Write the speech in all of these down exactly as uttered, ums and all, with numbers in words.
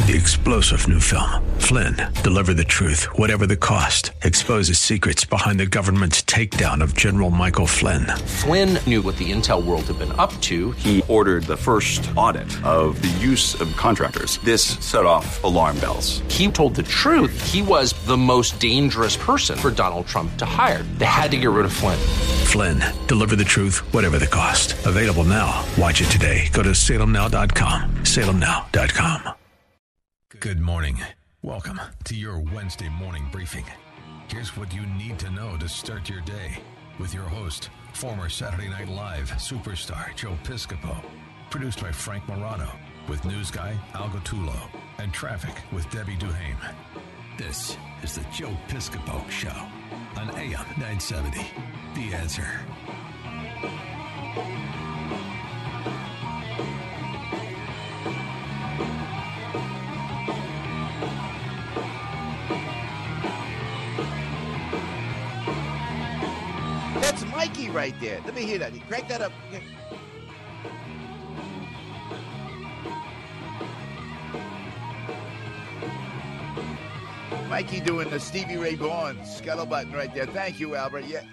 The explosive new film, Flynn, deliver the truth, whatever the cost, exposes secrets behind the government's takedown of General Michael Flynn. Flynn knew what the intel world had been up to. He ordered the first audit of the use of contractors. This set off alarm bells. He told the truth. He was the most dangerous person for Donald Trump to hire. They had to get rid of Flynn. Flynn, deliver the truth, whatever the cost. Available now. Watch it today. Go to salem now dot com. salem now dot com. Good morning. Welcome to your Wednesday morning briefing. Here's what you need to know to start your day with your host, former Saturday Night Live superstar Joe Piscopo. Produced by Frank Morano with news guy Al Gattullo and traffic with Debbie Duhame. This is the Joe Piscopo Show on A M nine seventy. The Answer. That's Mikey right there. Let me hear that. Crank that up. Mikey doing the Stevie Ray Vaughan scuttlebutt right there. Thank you, Albert. Yeah.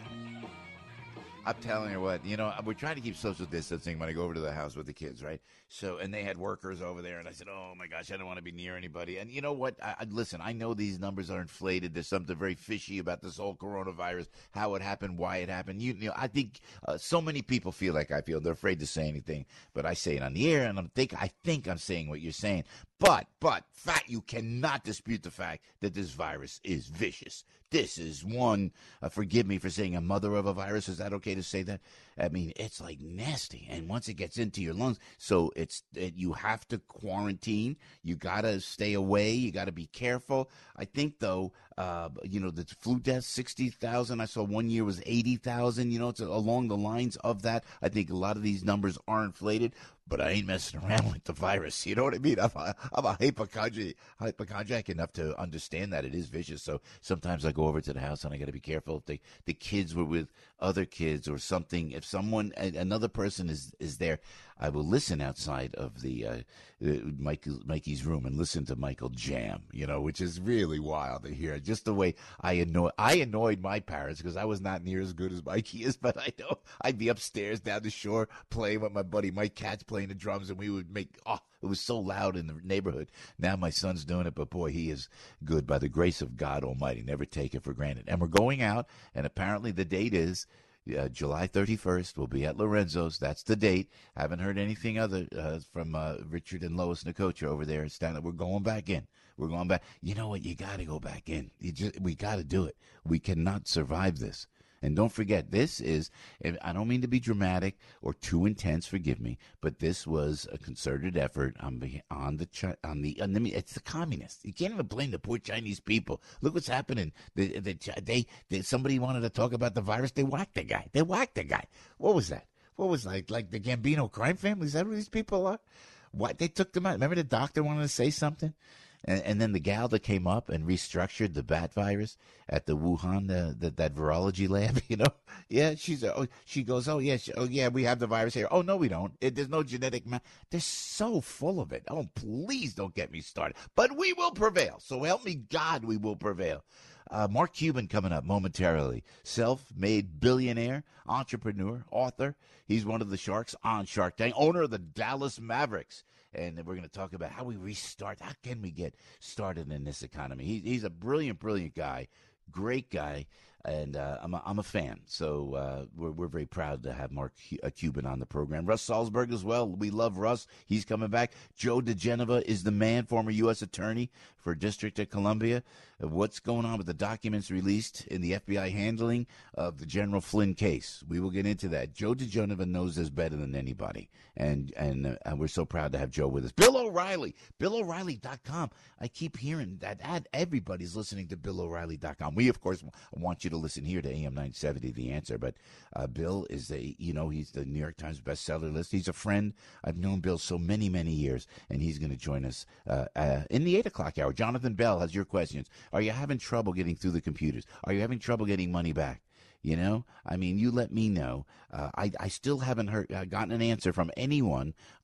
I'm telling you what, you know, we're trying to keep social distancing when I go over to the house with the kids, right? So, and they had workers over there, and I said, oh, my gosh, I don't want to be near anybody. And you know what? I, I, listen, I know these numbers are inflated. There's something very fishy about this whole coronavirus, how it happened, why it happened. You, you know, I think uh, so many people feel like I feel. They're afraid to say anything, but I say it on the air, and I'm think I think I'm saying what you're saying. But, but, fact, you cannot dispute the fact that this virus is vicious. This is one, uh, forgive me for saying a mother of a virus. Is that okay to say that? I mean, it's like nasty. And once it gets into your lungs, so it's it, you have to quarantine. You got to stay away. You got to be careful. I think, though, uh, you know, the flu deaths, sixty thousand. I saw one year was eighty thousand. You know, it's along the lines of that. I think a lot of these numbers are inflated. But I ain't messing around with the virus. You know what I mean? I'm a, I'm a hypochondriac, hypochondriac enough to understand that it is vicious. So sometimes I go over to the house and I got to be careful. If they, the kids were with other kids or something, if someone, another person is, is there, I will listen outside of the uh, Mike, Mikey's room and listen to Michael jam, you know, which is really wild to hear. Just the way I annoy, I annoyed my parents because I was not near as good as Mikey is, but I know I'd be upstairs down the shore playing with my buddy Mike Katz playing the drums, and we would make, oh, it was so loud in the neighborhood. Now my son's doing it, but boy, he is good by the grace of God Almighty. Never take it for granted. And we're going out, and apparently the date is Uh, July thirty-first. We'll be at Lorenzo's. That's the date. I haven't heard anything other uh, from uh, Richard and Lois Nicotra over there in Stanley. We're going back in. We're going back. You know what? You got to go back in. You just, we got to do it. We cannot survive this. And don't forget, this is, I don't mean to be dramatic or too intense, forgive me, but this was a concerted effort on the, on the, on the, on the it's the communists. You can't even blame the poor Chinese people. Look what's happening. They, they, they, they, somebody wanted to talk about the virus. They whacked the guy. They whacked the guy. What was that? What was like, like the Gambino crime family? Is that who these people are? What, they took them out. Remember the doctor wanted to say something? And, and then the gal that came up and restructured the bat virus at the Wuhan, the, the, that virology lab, you know, yeah, she's oh, she goes, oh yeah, she, oh yeah, we have the virus here. Oh no, we don't. It, there's no genetic. Ma- They're so full of it. Oh, please don't get me started. But we will prevail. So help me God, we will prevail. Uh, Mark Cuban coming up momentarily. Self-made billionaire, entrepreneur, author. He's one of the sharks on Shark Tank, owner of the Dallas Mavericks. And we're going to talk about how we restart. How can we get started in this economy? He, he's a brilliant, brilliant guy, great guy, and uh, I'm, a, I'm a fan. So uh, we're, we're very proud to have Mark Cuban on the program. Russ Salzberg as well. We love Russ. He's coming back. Joe DeGenova is the man, former U S attorney for District of Columbia. What's going on with the documents released in the F B I handling of the General Flynn case? We will get into that. Joe DeGenova knows this better than anybody, and and, uh, and we're so proud to have Joe with us. Bill O'Reilly, Bill O'Reilly dot com. I keep hearing that ad. Everybody's listening to Bill O'Reilly dot com. We, of course, want you to listen here to A M nine seventy, The Answer, but uh, Bill is a, you know, he's the New York Times bestseller list. He's a friend. I've known Bill so many, many years, and he's going to join us uh, uh, in the eight o'clock hour. Jonathan Bell has your questions. Are you having trouble getting through the computers? Are you having trouble getting money back? You know, I mean, you let me know. Uh, I, I still haven't heard, uh, gotten an answer from anyone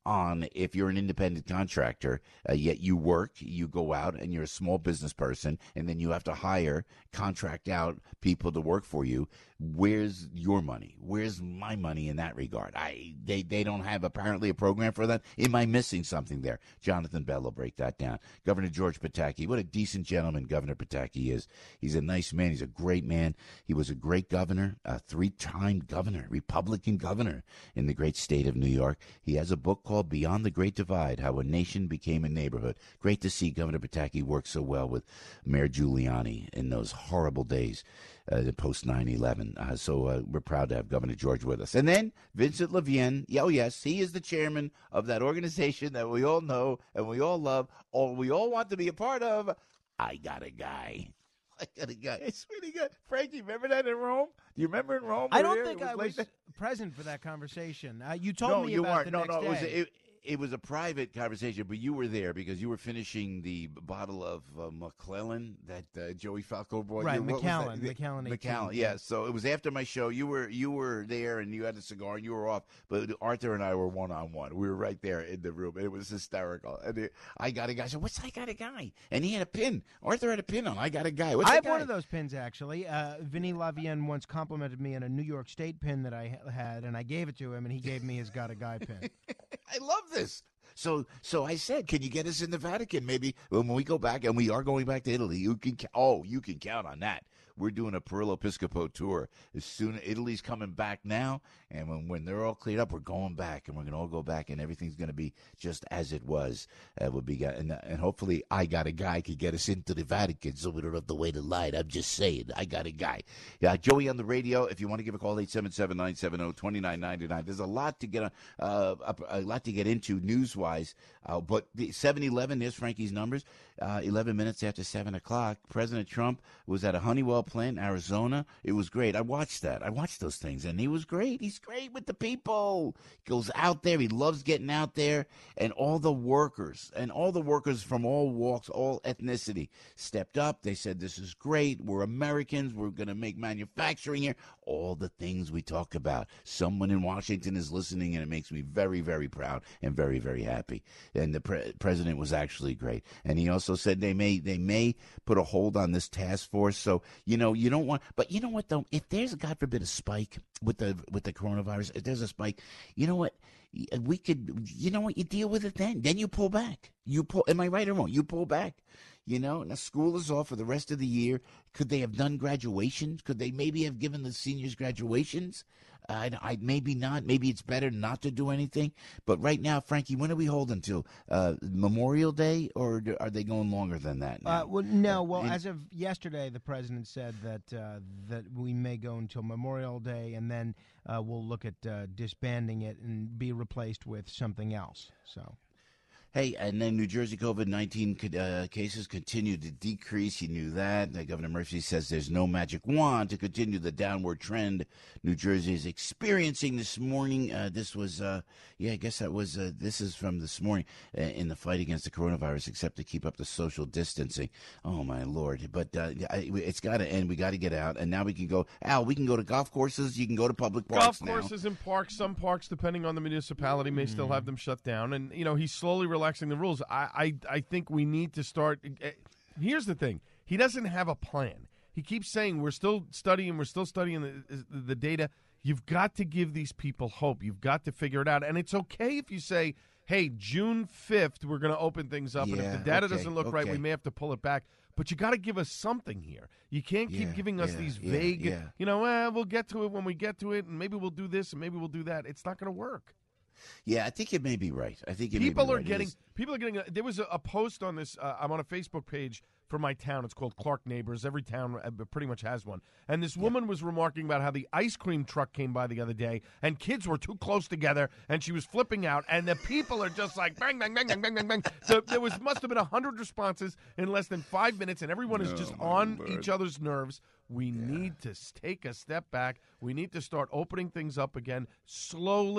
on if you're an independent contractor, uh, yet you work, you go out and you're a small business person, and then you have to hire, contract out people to work for you. Where's your money? Where's my money in that regard? I they, they don't have apparently a program for that. Am I missing something there? Jonathan Bell will break that down. Governor George Pataki, what a decent gentleman Governor Pataki is. He's a nice man. He's a great man. He was a great governor, a three-time governor, Republican governor in the great state of New York. He has a book called Beyond the Great Divide, How a Nation Became a Neighborhood. Great to see Governor Pataki work so well with Mayor Giuliani in those horrible days. Uh, post nine eleven. Uh, so uh, we're proud to have Governor George with us. And then Vincent Levien, oh yes, he is the chairman of that organization that we all know and we all love, or we all want to be a part of. I got a guy. I got a guy. I swear to God. Frankie, remember that in Rome? Do you remember in Rome? I don't here? think was I like was that? present for that conversation. Uh, you told no, me you about weren't. the no, next no, it was, day. it, it was a private conversation, but you were there because you were finishing the bottle of uh, McClellan that uh, Joey Falco brought Right, you. What was Macallan, that? Macallan eighteen. Macallan, yeah. So it was after my show. You were you were there and you had a cigar and you were off, but Arthur and I were one on one. We were right there in the room. It was hysterical. And it, I got a guy. I said, "What's I got a guy?" And he had a pin. Arthur had a pin on. I got a guy. What's I that have guy? one of those pins, actually. Uh, Vinny Lavien once complimented me on a New York State pin that I ha- had, and I gave it to him, and he gave me his Got a Guy pin. I love this. So, so I said, can you get us in the Vatican? Maybe when we go back, and we are going back to Italy. You can, oh, you can count on that. We're doing a Perillo Episcopo tour as soon. Italy's coming back now, and when when they're all cleared up, we're going back, and we're gonna all go back, and everything's gonna be just as it was. Uh, will be, and, and hopefully, I got a guy could get us into the Vatican, so we don't have to wait in line. I'm just saying, I got a guy. Yeah, Joey on the radio. If you want to give a call, eight seven seven nine seven zero two nine nine nine. There's a lot to get on, uh, a, a lot to get into news wise. Uh, but the seven eleven, there's Frankie's numbers. Uh, eleven minutes after seven o'clock, President Trump was at a Honeywell plant in Arizona. It was great. I watched that. I watched those things, and he was great. He's great with the people. He goes out there. He loves getting out there, and all the workers, and all the workers from all walks, all ethnicity, stepped up. They said, this is great. We're Americans. We're going to make manufacturing here. All the things we talk about. Someone in Washington is listening, and it makes me very, very proud and very, very happy. And the pre- president was actually great. And he also said they may they may put a hold on this task force. So, you know, you don't want, but you know what though, if there's, God forbid, a spike with the with the coronavirus, if there's a spike, you know what, we could, you know what, you deal with it then. Then you pull back. You pull, am I right or wrong? You pull back. You know, now school is off for the rest of the year. Could they have done graduations? Could they maybe have given the seniors graduations? I, I maybe not. Maybe it's better not to do anything. But right now, Frankie, when are we holding to? Uh, Memorial Day, or are they going longer than that now? Uh, well, no. Uh, Well, and- as of yesterday, the president said that uh, that we may go until Memorial Day, and then uh, we'll look at uh, disbanding it and be replaced with something else. So. Hey, and then New Jersey COVID nineteen uh, cases continue to decrease. You knew that. Uh, Governor Murphy says there's no magic wand to continue the downward trend New Jersey is experiencing this morning. Uh, this was, uh, yeah, I guess that was, uh, this is from this morning uh, in the fight against the coronavirus, except to keep up the social distancing. Oh, my Lord. But uh, I, it's got to end. We got to get out. And now we can go, Al, we can go to golf courses. You can go to public parks Golf now. courses and parks. Some parks, depending on the municipality, may mm. still have them shut down. And, you know, he's slowly relaxing the rules. I, I, I think we need to start. Uh, here's the thing. He doesn't have a plan. He keeps saying we're still studying, we're still studying the, the data. You've got to give these people hope. You've got to figure it out. And it's okay if you say, hey, June fifth, we're going to open things up. Yeah, and if the data okay, doesn't look okay. right, we may have to pull it back. But you got to give us something here. You can't keep Yeah, giving us yeah, these yeah, vague, yeah. you know, eh, we'll get to it when we get to it, and maybe we'll do this, and maybe we'll do that. It's not going to work. Yeah, I think you may be right. I think you people may be are right. It getting is- people are getting. There was a, a post on this. Uh, I'm on a Facebook page for my town. It's called Clark Neighbors. Every town uh, pretty much has one. And this woman was remarking about how the ice cream truck came by the other day, and kids were too close together, and she was flipping out. And the people are just like bang, bang, bang, bang, bang, bang, bang. So there was must have been a hundred responses in less than five minutes, and everyone is just on each other's nerves. We need to take a step back. We need to start opening things up again slowly.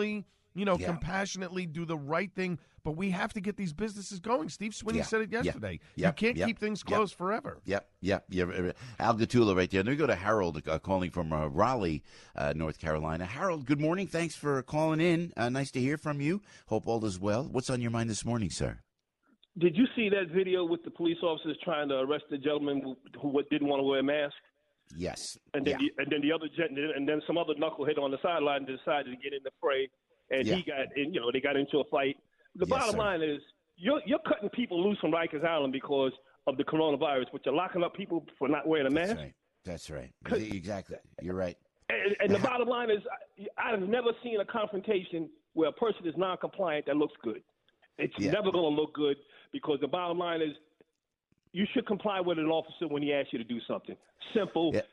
you know, Yeah. compassionately do the right thing. But we have to get these businesses going. Steve Swinney Yeah. said it Yeah. yesterday. Yep. You can't Yep. keep things Yep. closed forever. Yep, yep, yep. Al Gatula right there. Then we go to Harold uh, calling from uh, Raleigh, uh, North Carolina. Harold, good morning. Thanks for calling in. Uh, nice to hear from you. Hope all is well. What's on your mind this morning, sir? Did you see that video with the police officers trying to arrest the gentleman who, who didn't want to wear a mask? Yes. And then, yeah. the, and then the other gent, and then some other knucklehead on the sideline decided to get in the fray, and Yeah. he got, in, you know, they got into a fight. The Yes, bottom sir. line is, you're you're cutting people loose from Rikers Island because of the coronavirus, but you're locking up people for not wearing a mask. That's right. That's right. Exactly. You're right. And, and the bottom line is, I, I've never seen a confrontation where a person is non-compliant that looks good. It's Yeah. never going to look good because the bottom line is, you should comply with an officer when he asks you to do something. Simple. Yeah.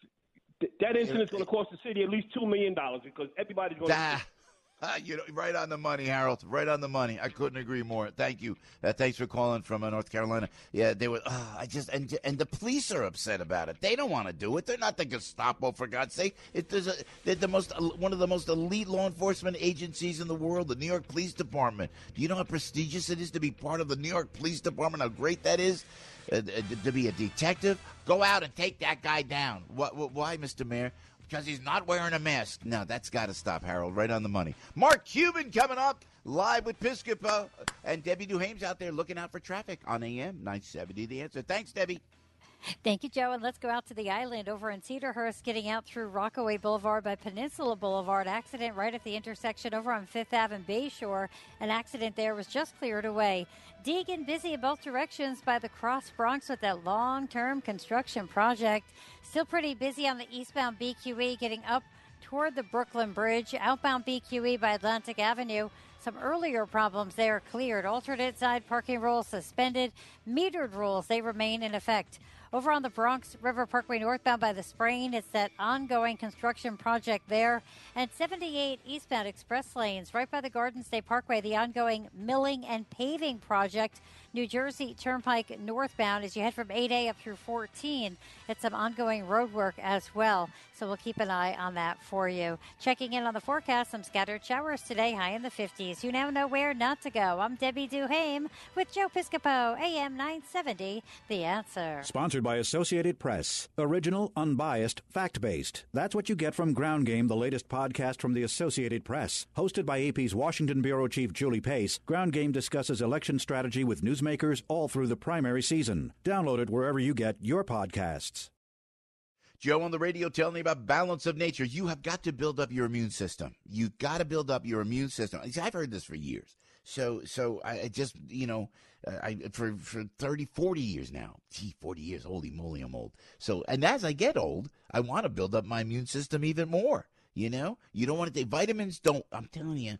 Th- that incident's going to cost the city at least two million dollars because everybody's going to. Ah, ah, you know, right on the money, Harold. Right on the money. I couldn't agree more. Thank you. Uh, thanks for calling from uh, North Carolina. Yeah, they were. Uh, I just and and the police are upset about it. They don't want to do it. They're not the Gestapo, for God's sake. It, there's a, they're the most one of the most elite law enforcement agencies in the world, the New York Police Department. Do you know how prestigious it is to be part of the New York Police Department? How great that is. Uh, to be a detective, go out and take that guy down. What, what, why, Mister Mayor? Because he's not wearing a mask. No, that's got to stop, Harold. Right on the money. Mark Cuban coming up live with Piscopo. And Debbie Duhame's out there looking out for traffic on A M nine seventy. The Answer. Thanks, Debbie. Thank you, Joe. And let's go out to the island over in Cedarhurst, getting out through Rockaway Boulevard by Peninsula Boulevard. Accident right at the intersection over on Fifth Avenue Bayshore. An accident there was just cleared away. Deegan busy in both directions by the Cross Bronx with that long-term construction project. Still pretty busy on the eastbound B Q E getting up toward the Brooklyn Bridge. Outbound B Q E by Atlantic Avenue. Some earlier problems there cleared. Alternate side parking rules suspended. Metered rules, they remain in effect. Over on the Bronx River Parkway northbound by the Sprain, it's that ongoing construction project there. And seventy-eight eastbound express lanes right by the Garden State Parkway, the ongoing milling and paving project. New Jersey Turnpike northbound as you head from eight A up through fourteen. It's some ongoing road work as well. So we'll keep an eye on that for you. Checking in on the forecast, some scattered showers today, high in the fifties. You now know where not to go. I'm Debbie Duhame with Joe Piscopo, A M nine seventy, The Answer. Sponsored by Associated Press. Original, unbiased, fact-based. That's what you get from Ground Game, the latest podcast from the Associated Press. Hosted by A P's Washington Bureau Chief Julie Pace, Ground Game discusses election strategy with newsmakers all through the primary season. Download it wherever you get your podcasts. Joe on the radio telling me about Balance of Nature. You have got to build up your immune system. You've got to build up your immune system. I've heard this for years. So, so I just, you know, uh, I for for thirty, forty years now. Gee, forty years. Holy moly, I'm old. So, and as I get old, I want to build up my immune system even more. You know, you don't want to take vitamins. Don't. I'm telling you.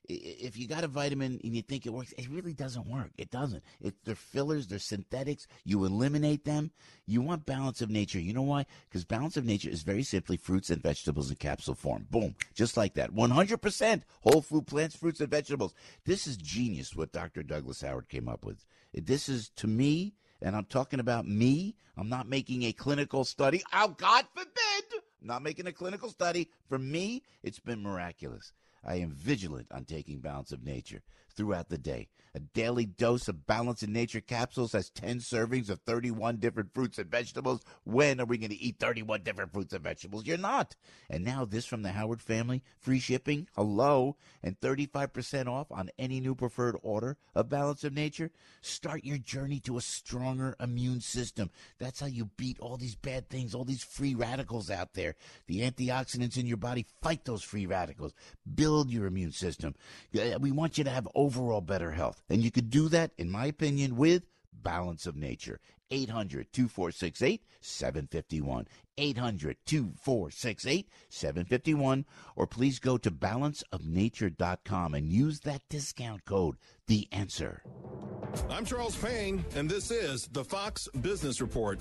If you got a vitamin and you think it works, it really doesn't work. It doesn't. It, they're fillers. They're synthetics. You eliminate them. You want Balance of Nature. You know why? Because Balance of Nature is very simply fruits and vegetables in capsule form. Boom. Just like that. one hundred percent whole food plants, fruits, and vegetables. This is genius what Doctor Douglas Howard came up with. This is, to me, and I'm talking about me, I'm not making a clinical study. Oh, God forbid. I'm not making a clinical study. For me, it's been miraculous. I am vigilant on taking Balance of Nature throughout the day. A daily dose of Balance of Nature capsules has ten servings of thirty-one different fruits and vegetables. When are we going to eat thirty-one different fruits and vegetables? You're not. And now this from the Howard family, free shipping, hello, and thirty-five percent off on any new preferred order of Balance of Nature. Start your journey to a stronger immune system. That's how you beat all these bad things, all these free radicals out there. The antioxidants in your body fight those free radicals. Build your immune system. We want you to have overall better health. And you could do that, in my opinion, with Balance of Nature. eight hundred, two four six eight, seven five one. eight hundred, two four six eight, seven five one. Or please go to balance of nature dot com and use that discount code, The Answer. I'm Charles Payne, and this is the Fox Business Report.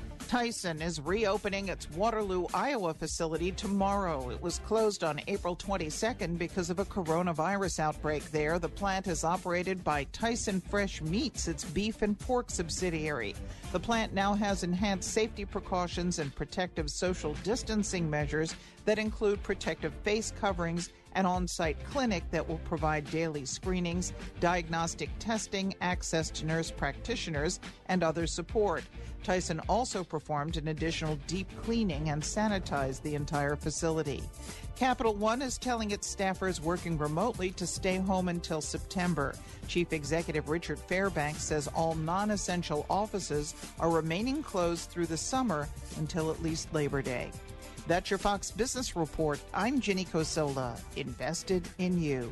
Tyson is reopening its Waterloo, Iowa facility tomorrow. It was closed on April twenty-second because of a coronavirus outbreak there. The plant is operated by Tyson Fresh Meats, its beef and pork subsidiary. The plant now has enhanced safety precautions and protective social distancing measures that include protective face coverings an on-site clinic that will provide daily screenings, diagnostic testing, access to nurse practitioners, and other support. Tyson also performed an additional deep cleaning and sanitized the entire facility. Capital One is telling its staffers working remotely to stay home until September. Chief Executive Richard Fairbanks says all non-essential offices are remaining closed through the summer until at least Labor Day. That's your Fox Business Report. I'm Ginny Cosola, invested in you.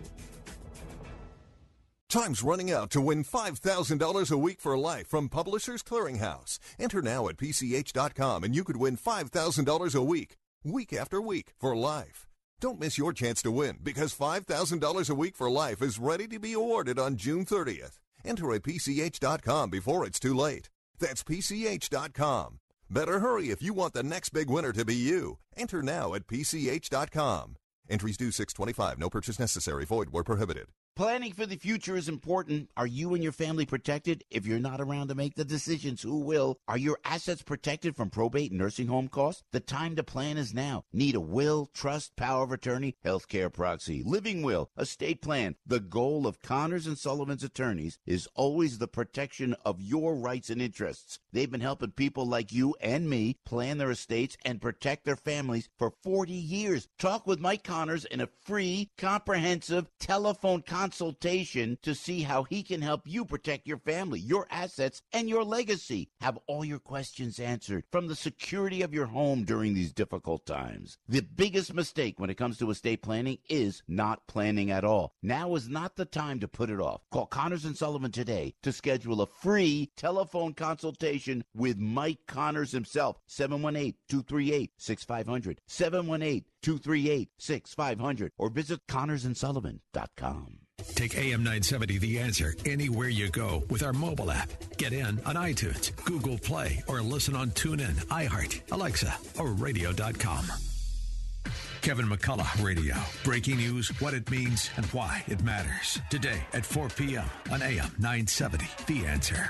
Time's running out to win five thousand dollars a week for life from Publishers Clearinghouse. Enter now at P C H dot com and you could win five thousand dollars a week, week after week, for life. Don't miss your chance to win, because five thousand dollars a week for life is ready to be awarded on June thirtieth. Enter at P C H dot com before it's too late. That's P C H dot com. Better hurry if you want the next big winner to be you. Enter now at P C H dot com. Entries due six twenty-five. No purchase necessary. Void where prohibited. Planning for the future is important. Are you and your family protected? If you're not around to make the decisions, who will? Are your assets protected from probate and nursing home costs? The time to plan is now. Need a will, trust, power of attorney, healthcare proxy, living will, estate plan. The goal of Connors and Sullivan's attorneys is always the protection of your rights and interests. They've been helping people like you and me plan their estates and protect their families for forty years. Talk with Mike Connors in a free, comprehensive telephone consultation. consultation to see how he can help you protect your family, your assets, and your legacy. Have all your questions answered from the security of your home during these difficult times. The biggest mistake when it comes to estate planning is not planning at all. Now is not the time to put it off. Call Connors and Sullivan today to schedule a free telephone consultation with Mike Connors himself. seven one eight, two three eight, six five zero zero. seven one eight, two three eight, six five zero zero. Or visit connors and sullivan dot com. Take A M nine seventy The Answer anywhere you go with our mobile app. Get in on iTunes, Google Play, or listen on TuneIn, iHeart, Alexa, or radio dot com. Kevin McCullough Radio. Breaking news, what it means, and why it matters. Today at four p.m. on A M nine seventy The Answer.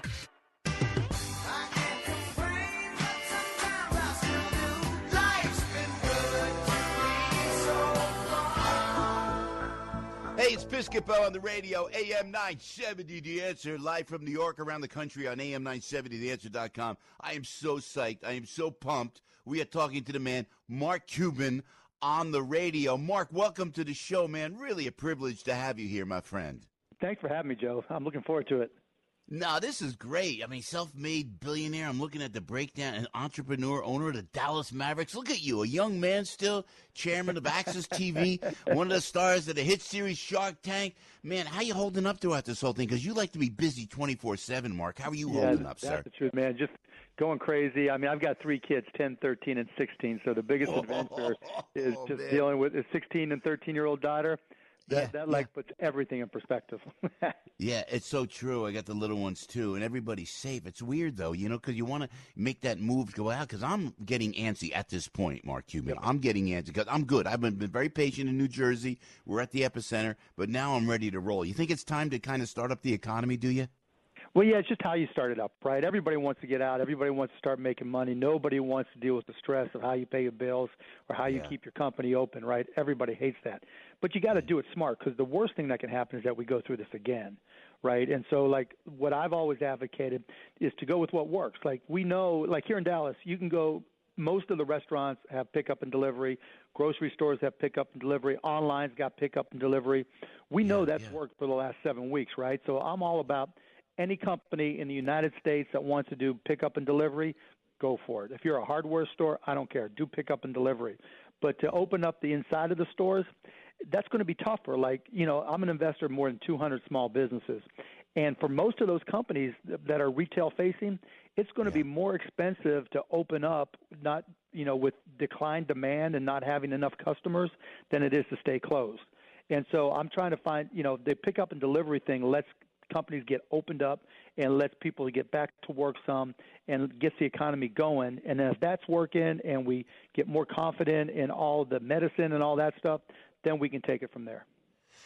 Hey, it's Piscopo on the radio, A M nine seventy, The Answer, live from New York, around the country on A M nine seventy the answer dot com. I am so psyched. I am so pumped. We are talking to the man, Mark Cuban, on the radio. Mark, welcome to the show, man. Really a privilege to have you here, my friend. Thanks for having me, Joe. I'm looking forward to it. No, this is great. I mean, self-made billionaire. I'm looking at the breakdown. An entrepreneur, owner of the Dallas Mavericks. Look at you, a young man still, chairman of Access T V, one of the stars of the hit series Shark Tank. Man, how you holding up throughout this whole thing? Because you like to be busy twenty-four seven, Mark. How are you yeah, holding up, that's sir? That's the truth, man. Just going crazy. I mean, I've got three kids, ten, thirteen, and sixteen. So the biggest oh, adventure is just man. dealing with a sixteen and thirteen-year-old daughter. That, yeah, that like yeah. puts everything in perspective. Yeah, it's so true. I got the little ones, too, and everybody's safe. It's weird, though, you know, because you want to make that move go out, because I'm getting antsy at this point, Mark Cuban. Yeah. I'm getting antsy because I'm good. I've been, been very patient in New Jersey. We're at the epicenter, but now I'm ready to roll. You think it's time to kind of start up the economy, do you? Well, yeah, it's just how you start it up, right? Everybody wants to get out. Everybody wants to start making money. Nobody wants to deal with the stress of how you pay your bills or how you yeah. keep your company open, right? Everybody hates that. But you got to do it smart, because the worst thing that can happen is that we go through this again, right? And so, like, what I've always advocated is to go with what works. Like, we know, like here in Dallas, you can go – most of the restaurants have pickup and delivery. Grocery stores have pickup and delivery. Online's got pickup and delivery. We know yeah, that's yeah. worked for the last seven weeks, right? So I'm all about – any company in the United States that wants to do pickup and delivery, go for it. If you're a hardware store, I don't care. Do pickup and delivery. But to open up the inside of the stores, that's going to be tougher. Like, you know, I'm an investor in more than two hundred small businesses. And for most of those companies that are retail-facing, it's going to yeah. be more expensive to open up, not, you know, with declined demand and not having enough customers, than it is to stay closed. And so I'm trying to find, you know, the pickup and delivery thing lets companies get opened up and lets people get back to work some and gets the economy going. And if that's working and we get more confident in all the medicine and all that stuff, then we can take it from there.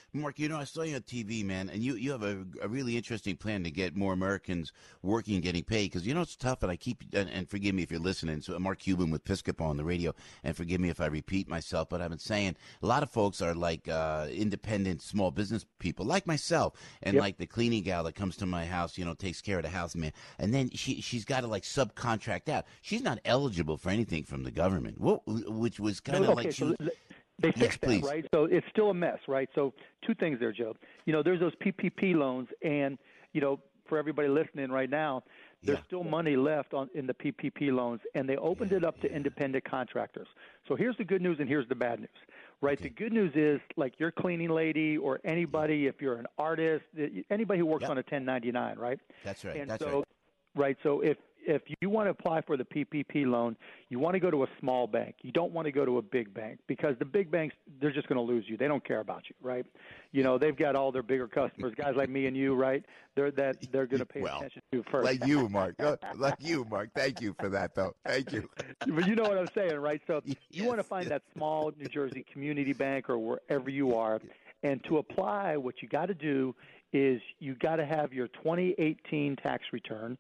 Mark, you know, I saw you on T V, man, and you, you have a, a really interesting plan to get more Americans working and getting paid. Because, you know, it's tough, and I keep, and, and forgive me if you're listening, so Mark Cuban with Piscopo on the radio, and forgive me if I repeat myself, but I've been saying a lot of folks are like uh, independent small business people, like myself, and Yep. like the cleaning gal that comes to my house, you know, takes care of the house, man. And then she, she's got to, like, subcontract out. She's not eligible for anything from the government, wh- which was kind of okay, like... so she, th- they yes, fixed please. that, right? So it's still a mess, right? So two things there, Joe. You know, there's those P P P loans, and, you know, for everybody listening right now, there's Yeah. still money left on in the P P P loans, and they opened Yeah, it up to yeah. independent contractors. So here's the good news and here's the bad news, right? Okay. The good news is, like your cleaning lady or anybody, if you're an artist, anybody who works Yep. on a ten ninety-nine, right? That's right, And that's so, right. right. So if if you want to apply for the P P P loan, you want to go to a small bank. You don't want to go to a big bank because the big banks, they're just going to lose you. They don't care about you, right? You know, they've got all their bigger customers, guys like me and you, right? They're that they're going to pay Well, attention to first. Like you, Mark. Uh, Like you, Mark. Thank you for that, though. Thank you. But you know what I'm saying, right? So you Yes, want to find that small New Jersey community bank or wherever you are, and to apply, what you got to do is you got to have your twenty eighteen tax return.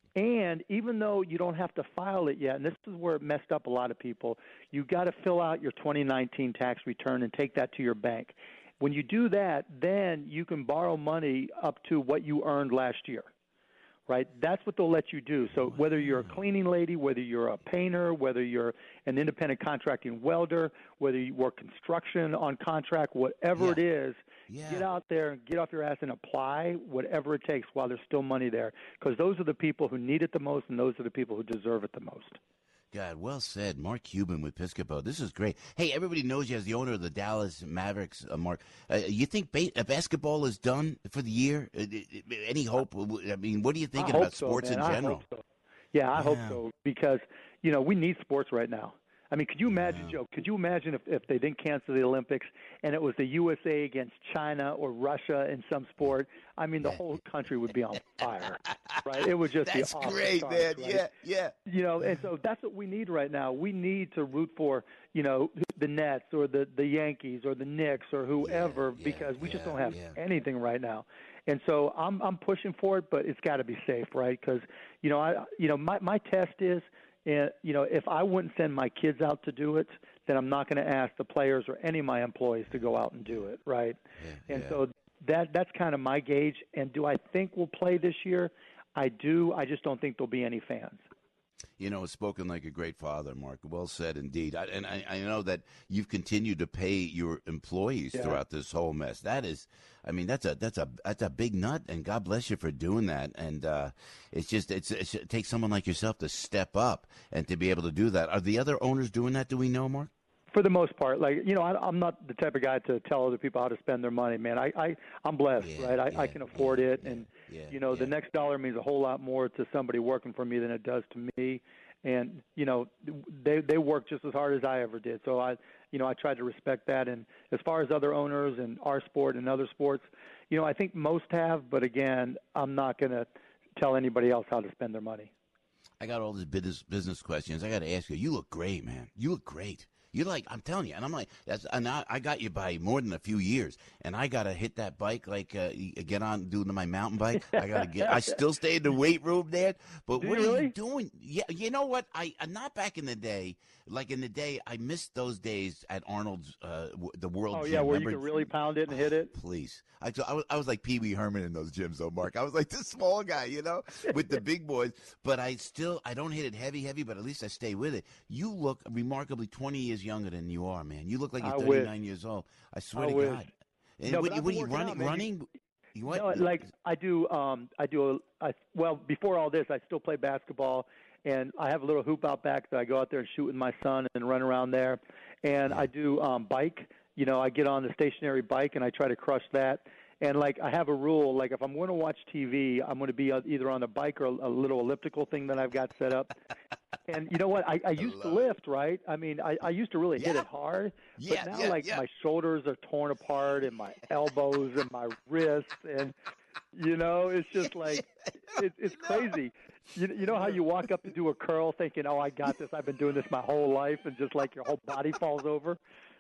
And even though you don't have to file it yet, and this is where it messed up a lot of people, you got to fill out your twenty nineteen tax return and take that to your bank. When you do that, then you can borrow money up to what you earned last year, right? That's what they'll let you do. So whether you're a cleaning lady, whether you're a painter, whether you're an independent contracting welder, whether you work construction on contract, whatever Yeah. it is, Yeah. get out there and get off your ass and apply whatever it takes while there's still money there, because those are the people who need it the most, and those are the people who deserve it the most. God, well said. Mark Cuban with Piscopo. This is great. Hey, everybody knows you as the owner of the Dallas Mavericks, uh, Mark. Uh, you think ba- uh, basketball is done for the year? Uh, uh, any hope? I mean, what are you thinking I hope about so, sports man. in I general? hope so. Yeah, I hope Yeah. so, because, you know, we need sports right now. I mean, could you imagine, Joe, could you imagine if, if they didn't cancel the Olympics and it was the U S A against China or Russia in some sport? I mean, the whole country would be on fire, right? It would just That's be off the great, charts, man. right? Yeah, yeah. You know, and so that's what we need right now. We need to root for, you know, the Nets or the, the Yankees or the Knicks or whoever, yeah, because we just yeah, don't have yeah. anything right now. And so I'm I'm pushing for it, but it's got to be safe, right? Because, you know, I you know my my test is, uh, you know, if I wouldn't send my kids out to do it, then I'm not going to ask the players or any of my employees to go out and do it, right? Yeah, And yeah. so that that's kind of my gauge. And do I think we'll play this year? I do. I just don't think there'll be any fans. You know, spoken like a great father, Mark. Well said indeed. I, and I, I know that you've continued to pay your employees Yeah. throughout this whole mess. That is, I mean, that's a that's a that's a big nut, and God bless you for doing that. And uh, it's just it's, it's it takes someone like yourself to step up and to be able to do that. Are the other owners doing that? Do we know, Mark? For the most part, like, you know, I, I'm not the type of guy to tell other people how to spend their money, man. I, I I'm blessed, Yeah, right? I, yeah, I can afford yeah, it, yeah, and yeah, you know, the yeah. next dollar means a whole lot more to somebody working for me than it does to me. And you know, they they work just as hard as I ever did. So I, you know, I try to respect that. And as far as other owners and our sport and other sports, you know, I think most have. But again, I'm not going to tell anybody else how to spend their money. I got all these business business questions. I got to ask you. You look great, man. You look great. You like, I'm telling you, and I'm like, that's, and I, I got you by more than a few years, and I gotta hit that bike, like, uh, get on, doing my mountain bike. I gotta get. I still stay in the weight room there, but Do what you are really? you doing? Yeah, you know what? I uh, not back in the day. Like in the day, I missed those days at Arnold's, uh, w- the World Oh Gym. yeah, where Remember? you can really pound it and hit it. Please. I, I, was, I was like Pee Wee Herman in those gyms, though, Mark. I was like this small guy, you know, with the big boys. But I still, I don't hit it heavy, heavy, but at least I stay with it. You look remarkably twenty years younger than you are, man. You look like you're I wish. thirty-nine years old. I swear I to wish. God. And No, what, but I've what are been you working running? out, man. running? You what? No, like I do. Um, I do. A, I, well, before all this, I still play basketball, and I have a little hoop out back that I go out there and shoot with my son and run around there. And I do um, bike. You know, I get on the stationary bike and I try to crush that. And like I have a rule, like if I'm going to watch T V, I'm going to be either on a bike or a little elliptical thing that I've got set up. And you know what? I, I used to lift, right? I mean, I, I used to really hit Yeah. it hard, Yeah, but now yeah, like yeah. my shoulders are torn apart and my elbows and my wrists, and you know, it's just like it, it's crazy. You, you know how you walk up to do a curl thinking, "Oh, I got this. I've been doing this my whole life," and just like your whole body falls over.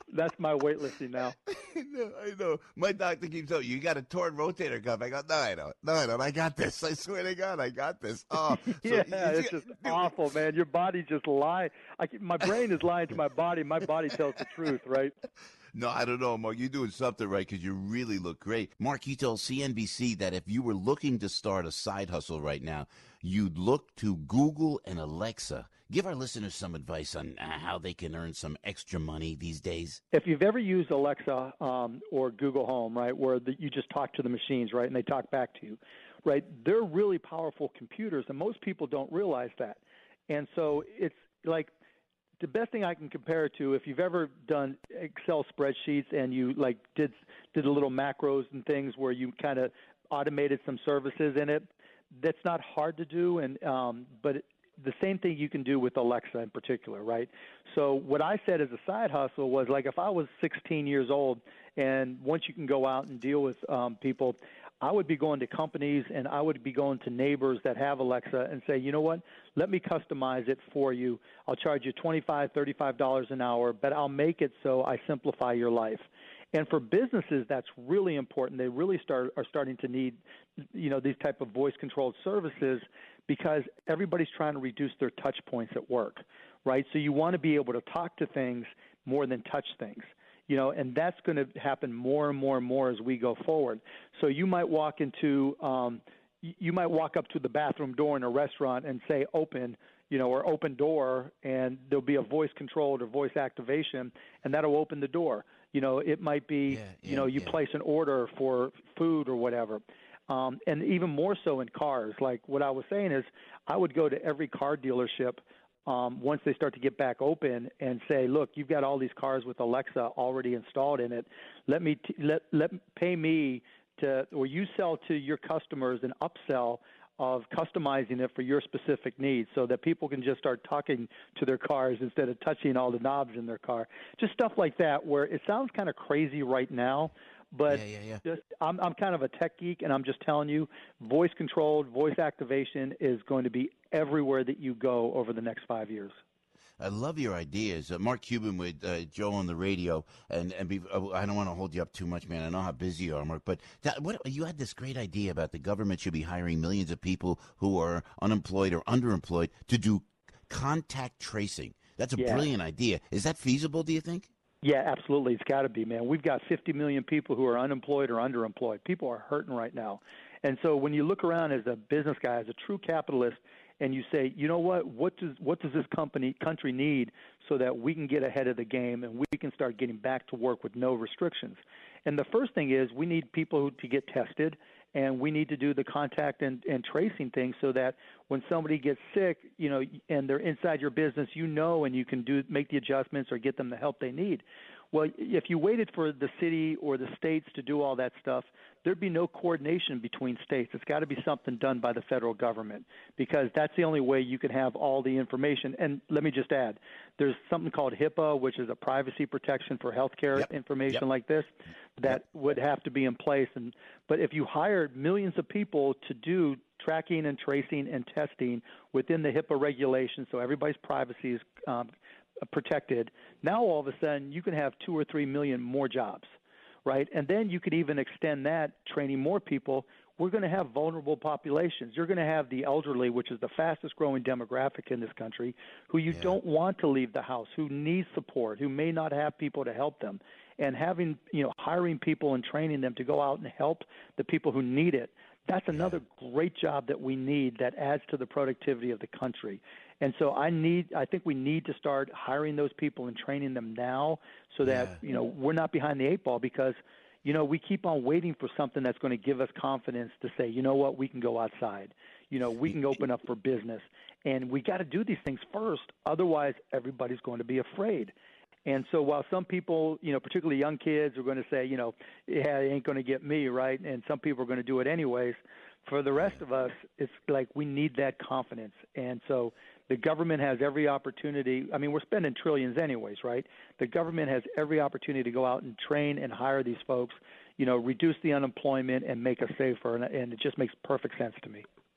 that's my weightlifting now. No, I know. My doctor keeps telling you got a torn rotator cuff. I go, no, I don't. No, I don't. I got this. I swear to God, I got this. Oh, so yeah, you, it's just awful, man. Your body just lie. I, my brain is lying to my body. My body tells the truth, right? No, I don't know, Mark. You're doing something right because you really look great. Mark, you told C N B C that if you were looking to start a side hustle right now, you'd look to Google and Alexa. Give our listeners some advice on uh, how they can earn some extra money these days. If you've ever used Alexa um, or Google Home, right, where the, you just talk to the machines, right, and they talk back to you, right, they're really powerful computers, and most people don't realize that. And so it's like the best thing I can compare it to, if you've ever done Excel spreadsheets and you like did did a little macros and things where you kind of automated some services in it, that's not hard to do, and um, but it, the same thing you can do with Alexa in particular, right? So what I said as a side hustle was like if I was sixteen years old and once you can go out and deal with um, people, I would be going to companies and I would be going to neighbors that have Alexa and say, you know what, let me customize it for you. I'll charge you twenty-five dollars, thirty-five dollars an hour, but I'll make it so I simplify your life. And for businesses, that's really important. They really start are starting to need, you know, these type of voice-controlled services because everybody's trying to reduce their touch points at work, right? So you want to be able to talk to things more than touch things, you know, and that's going to happen more and more and more as we go forward. So you might walk into, um, you might walk up to the bathroom door in a restaurant and say open, you know, or open door, and there'll be a voice-controlled or voice activation, and that'll open the door. You know, it might be, yeah, yeah, you know, you yeah. place an order for food or whatever. Um, and even more so in cars. Like what I was saying is I would go to every car dealership um, once they start to get back open and say, look, you've got all these cars with Alexa already installed in it. Let me t- let let pay me to, or you sell to your customers an upsell of customizing it for your specific needs so that people can just start talking to their cars instead of touching all the knobs in their car. Just stuff like that where it sounds kind of crazy right now, but yeah, yeah, yeah. Just, I'm, I'm kind of a tech geek, and I'm just telling you, voice-controlled, voice activation is going to be everywhere that you go over the next five years. I love your ideas. Uh, Mark Cuban with uh, Joe on the radio, and, and be, uh, I don't want to hold you up too much, man. I know how busy you are, Mark, but that, what, you had this great idea about the government should be hiring millions of people who are unemployed or underemployed to do contact tracing. That's a yeah. brilliant idea. Is that feasible, do you think? Yeah, absolutely. It's got to be, man. We've got fifty million people who are unemployed or underemployed. People are hurting right now. And so when you look around as a business guy, as a true capitalist, and you say, you know what, what does what does this company country need so that we can get ahead of the game and we can start getting back to work with no restrictions? And the first thing is we need people to get tested, and we need to do the contact and, and tracing thing so that when somebody gets sick, you know, and they're inside your business, you know, and you can do make the adjustments or get them the help they need. Well, if you waited for the city or the states to do all that stuff, there'd be no coordination between states. It's got to be something done by the federal government because that's the only way you can have all the information. And let me just add, there's something called HIPAA, which is a privacy protection for healthcare yep. information yep. like this that yep. would have to be in place. And but if you hired millions of people to do tracking and tracing and testing within the HIPAA regulations so everybody's privacy is um, protected, now all of a sudden you can have two or three million more jobs, right? And then you could even extend that, training more people. We're going to have vulnerable populations. You're going to have the elderly, which is the fastest growing demographic in this country, who you yeah. don't want to leave the house, who need support, who may not have people to help them. And having, you know, hiring people and training them to go out and help the people who need it, that's another yeah. great job that we need that adds to the productivity of the country. And so I need, I think we need to start hiring those people and training them now so that, yeah. you know, we're not behind the eight ball because, you know, we keep on waiting for something that's going to give us confidence to say, you know what, we can go outside. You know, we can open up for business. And we got to do these things first. Otherwise, everybody's going to be afraid. And so while some people, you know, particularly young kids are going to say, you know, yeah, it ain't going to get me, right? And some people are going to do it anyways. For the rest of us, it's like we need that confidence. And so the government has every opportunity. I mean, we're spending trillions anyways, right? The government has every opportunity to go out and train and hire these folks, you know, reduce the unemployment and make us safer. And, and it just makes perfect sense to me.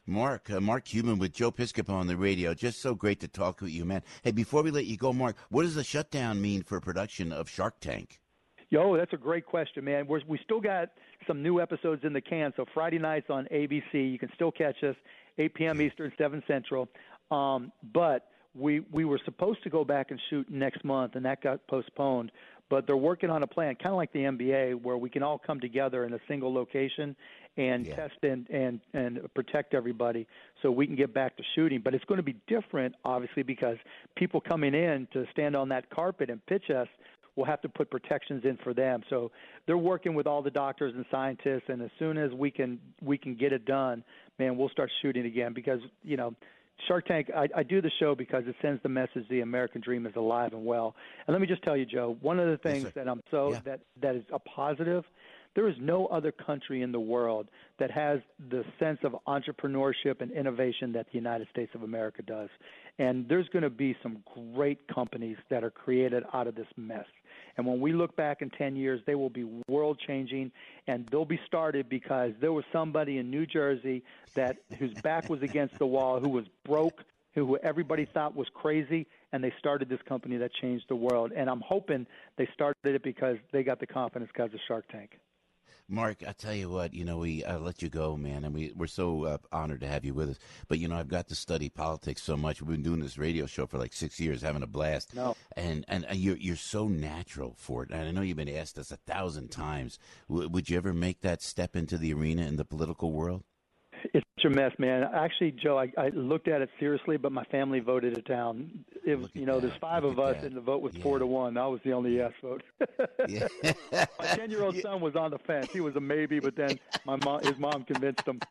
Mark, uh, Mark Cuban with Joe Piscopo on the radio. Just so great to talk with you, man. Hey, before we let you go, Mark, what does the shutdown mean for production of Shark Tank? Yo, that's a great question, man. We're, we still got some new episodes in the can. So Friday nights on A B C, you can still catch us, eight p.m. Eastern, seven Central. Um, but we we were supposed to go back and shoot next month, and that got postponed. But they're working on a plan, kind of like the N B A, where we can all come together in a single location and yeah. test and, and, and protect everybody so we can get back to shooting. But it's going to be different, obviously, because people coming in to stand on that carpet and pitch us will have to put protections in for them. So they're working with all the doctors and scientists, and as soon as we can we can get it done, man, we'll start shooting again because, you know, Shark Tank, I, I do the show because it sends the message the American dream is alive and well. And let me just tell you, Joe, one of the things yes, that I'm so yeah. that, that is a positive, there is no other country in the world that has the sense of entrepreneurship and innovation that the United States of America does. And there's going to be some great companies that are created out of this mess. And when we look back in ten years, they will be world-changing, and they'll be started because there was somebody in New Jersey that whose back was against the wall, who was broke, who everybody thought was crazy, and they started this company that changed the world. And I'm hoping they started it because they got the confidence because of Shark Tank. Mark, I tell you what, you know, we uh, let you go, man, and we, we're so uh, honored to have you with us. But, you know, I've got to study politics so much. We've been doing this radio show for like six years, having a blast. No. And, and uh, you're, you're so natural for it. And I know you've been asked this a thousand times. W- would you ever make that step into the arena in the political world? It's such a mess, man. Actually, Joe, I, I looked at it seriously, but my family voted it down. It was, you know, that. there's five Look of us, that. and the vote was yeah. four to one. I was the only yes vote. yeah. My ten-year-old yeah. son was on the fence. He was a maybe, but then my mom, his mom convinced him.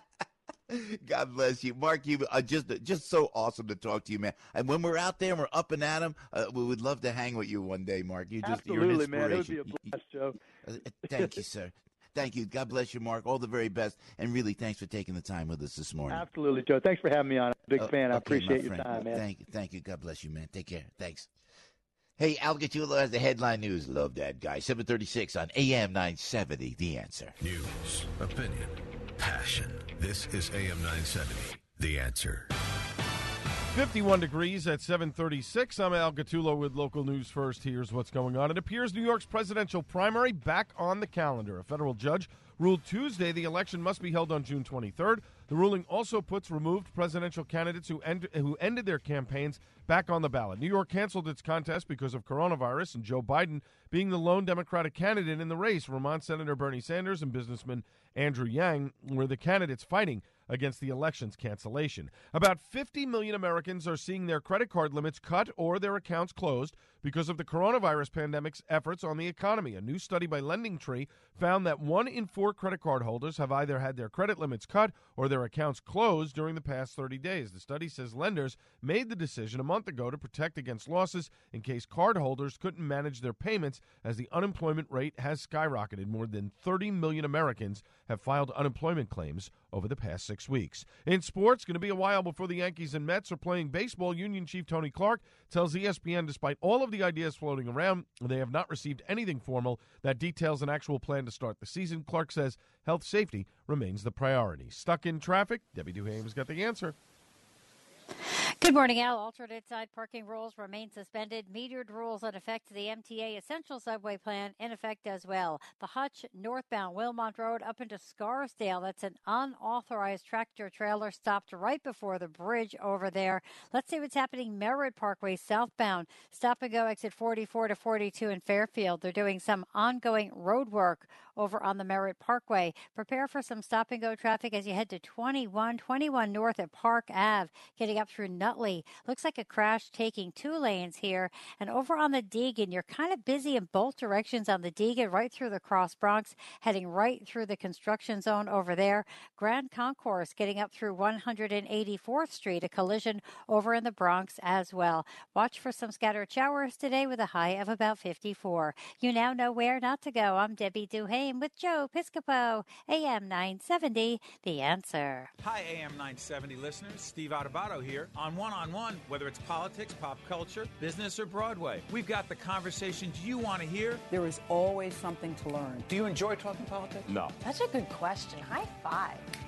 God bless you, Mark. You uh, just just so awesome to talk to you, man. And when we're out there and we're up and at 'em, uh, we would love to hang with you one day, Mark. You just absolutely, you're an man. It would be a blast, Joe. Uh, thank you, sir. Thank you. God bless you, Mark. All the very best. And really, thanks for taking the time with us this morning. Absolutely, Joe. Thanks for having me on. I'm a big uh, fan. I okay, appreciate your friend. time, man. Thank you. Thank you. God bless you, man. Take care. Thanks. Hey, Al Gattullo has the headline news. Love that guy. seven thirty-six on A M nine seventy. The Answer. News, opinion, passion. This is A M nine seventy. The Answer. fifty-one degrees at seven thirty-six. I'm Al Gattullo with Local News First. Here's what's going on. It appears New York's presidential primary back on the calendar. A federal judge ruled Tuesday the election must be held on June twenty-third. The ruling also puts removed presidential candidates who, end, who ended their campaigns back on the ballot. New York canceled its contest because of coronavirus and Joe Biden being the lone Democratic candidate in the race. Vermont Senator Bernie Sanders and businessman Andrew Yang were the candidates fighting against the election's cancellation. About fifty million Americans are seeing their credit card limits cut or their accounts closed because of the coronavirus pandemic's efforts on the economy. A new study by LendingTree found that one in four credit card holders have either had their credit limits cut or their accounts closed during the past thirty days. The study says lenders made the decision a month ago to protect against losses in case card holders couldn't manage their payments as the unemployment rate has skyrocketed. More than thirty million Americans have filed unemployment claims over the past six weeks. In sports, going to be a while before the Yankees and Mets are playing baseball. Union Chief Tony Clark tells E S P N despite all of the ideas floating around, they have not received anything formal that details an actual plan to start the season. Clark says health safety remains the priority. Stuck in traffic? Debbie Duhame's got the answer. Good morning, Al. Alternate side parking rules remain suspended. Metered rules in effect. The M T A Essential Subway Plan in effect as well. The Hutch northbound Wilmont Road up into Scarsdale. That's an unauthorized tractor trailer stopped right before the bridge over there. Let's see what's happening. Merritt Parkway southbound. Stop and go exit forty-four to forty-two in Fairfield. They're doing some ongoing road work over on the Merritt Parkway. Prepare for some stop and go traffic as you head to twenty-one, twenty-one north at Park Avenue. Getting up through Nutley. Looks like a crash taking two lanes here. And over on the Deegan, you're kind of busy in both directions on the Deegan, right through the Cross Bronx, heading right through the construction zone over there. Grand Concourse getting up through one hundred eighty-fourth Street, a collision over in the Bronx as well. Watch for some scattered showers today with a high of about fifty-four. You now know where not to go. I'm Debbie Duhame with Joe Piscopo, A M nine seventy, The Answer. Hi, A M nine seventy listeners. Steve Adubato here on One-on-One. Whether it's politics, pop culture, business, or Broadway, we've got the conversations you want to hear. There is always something to learn. Do you enjoy talking politics? No. That's a good question. High five.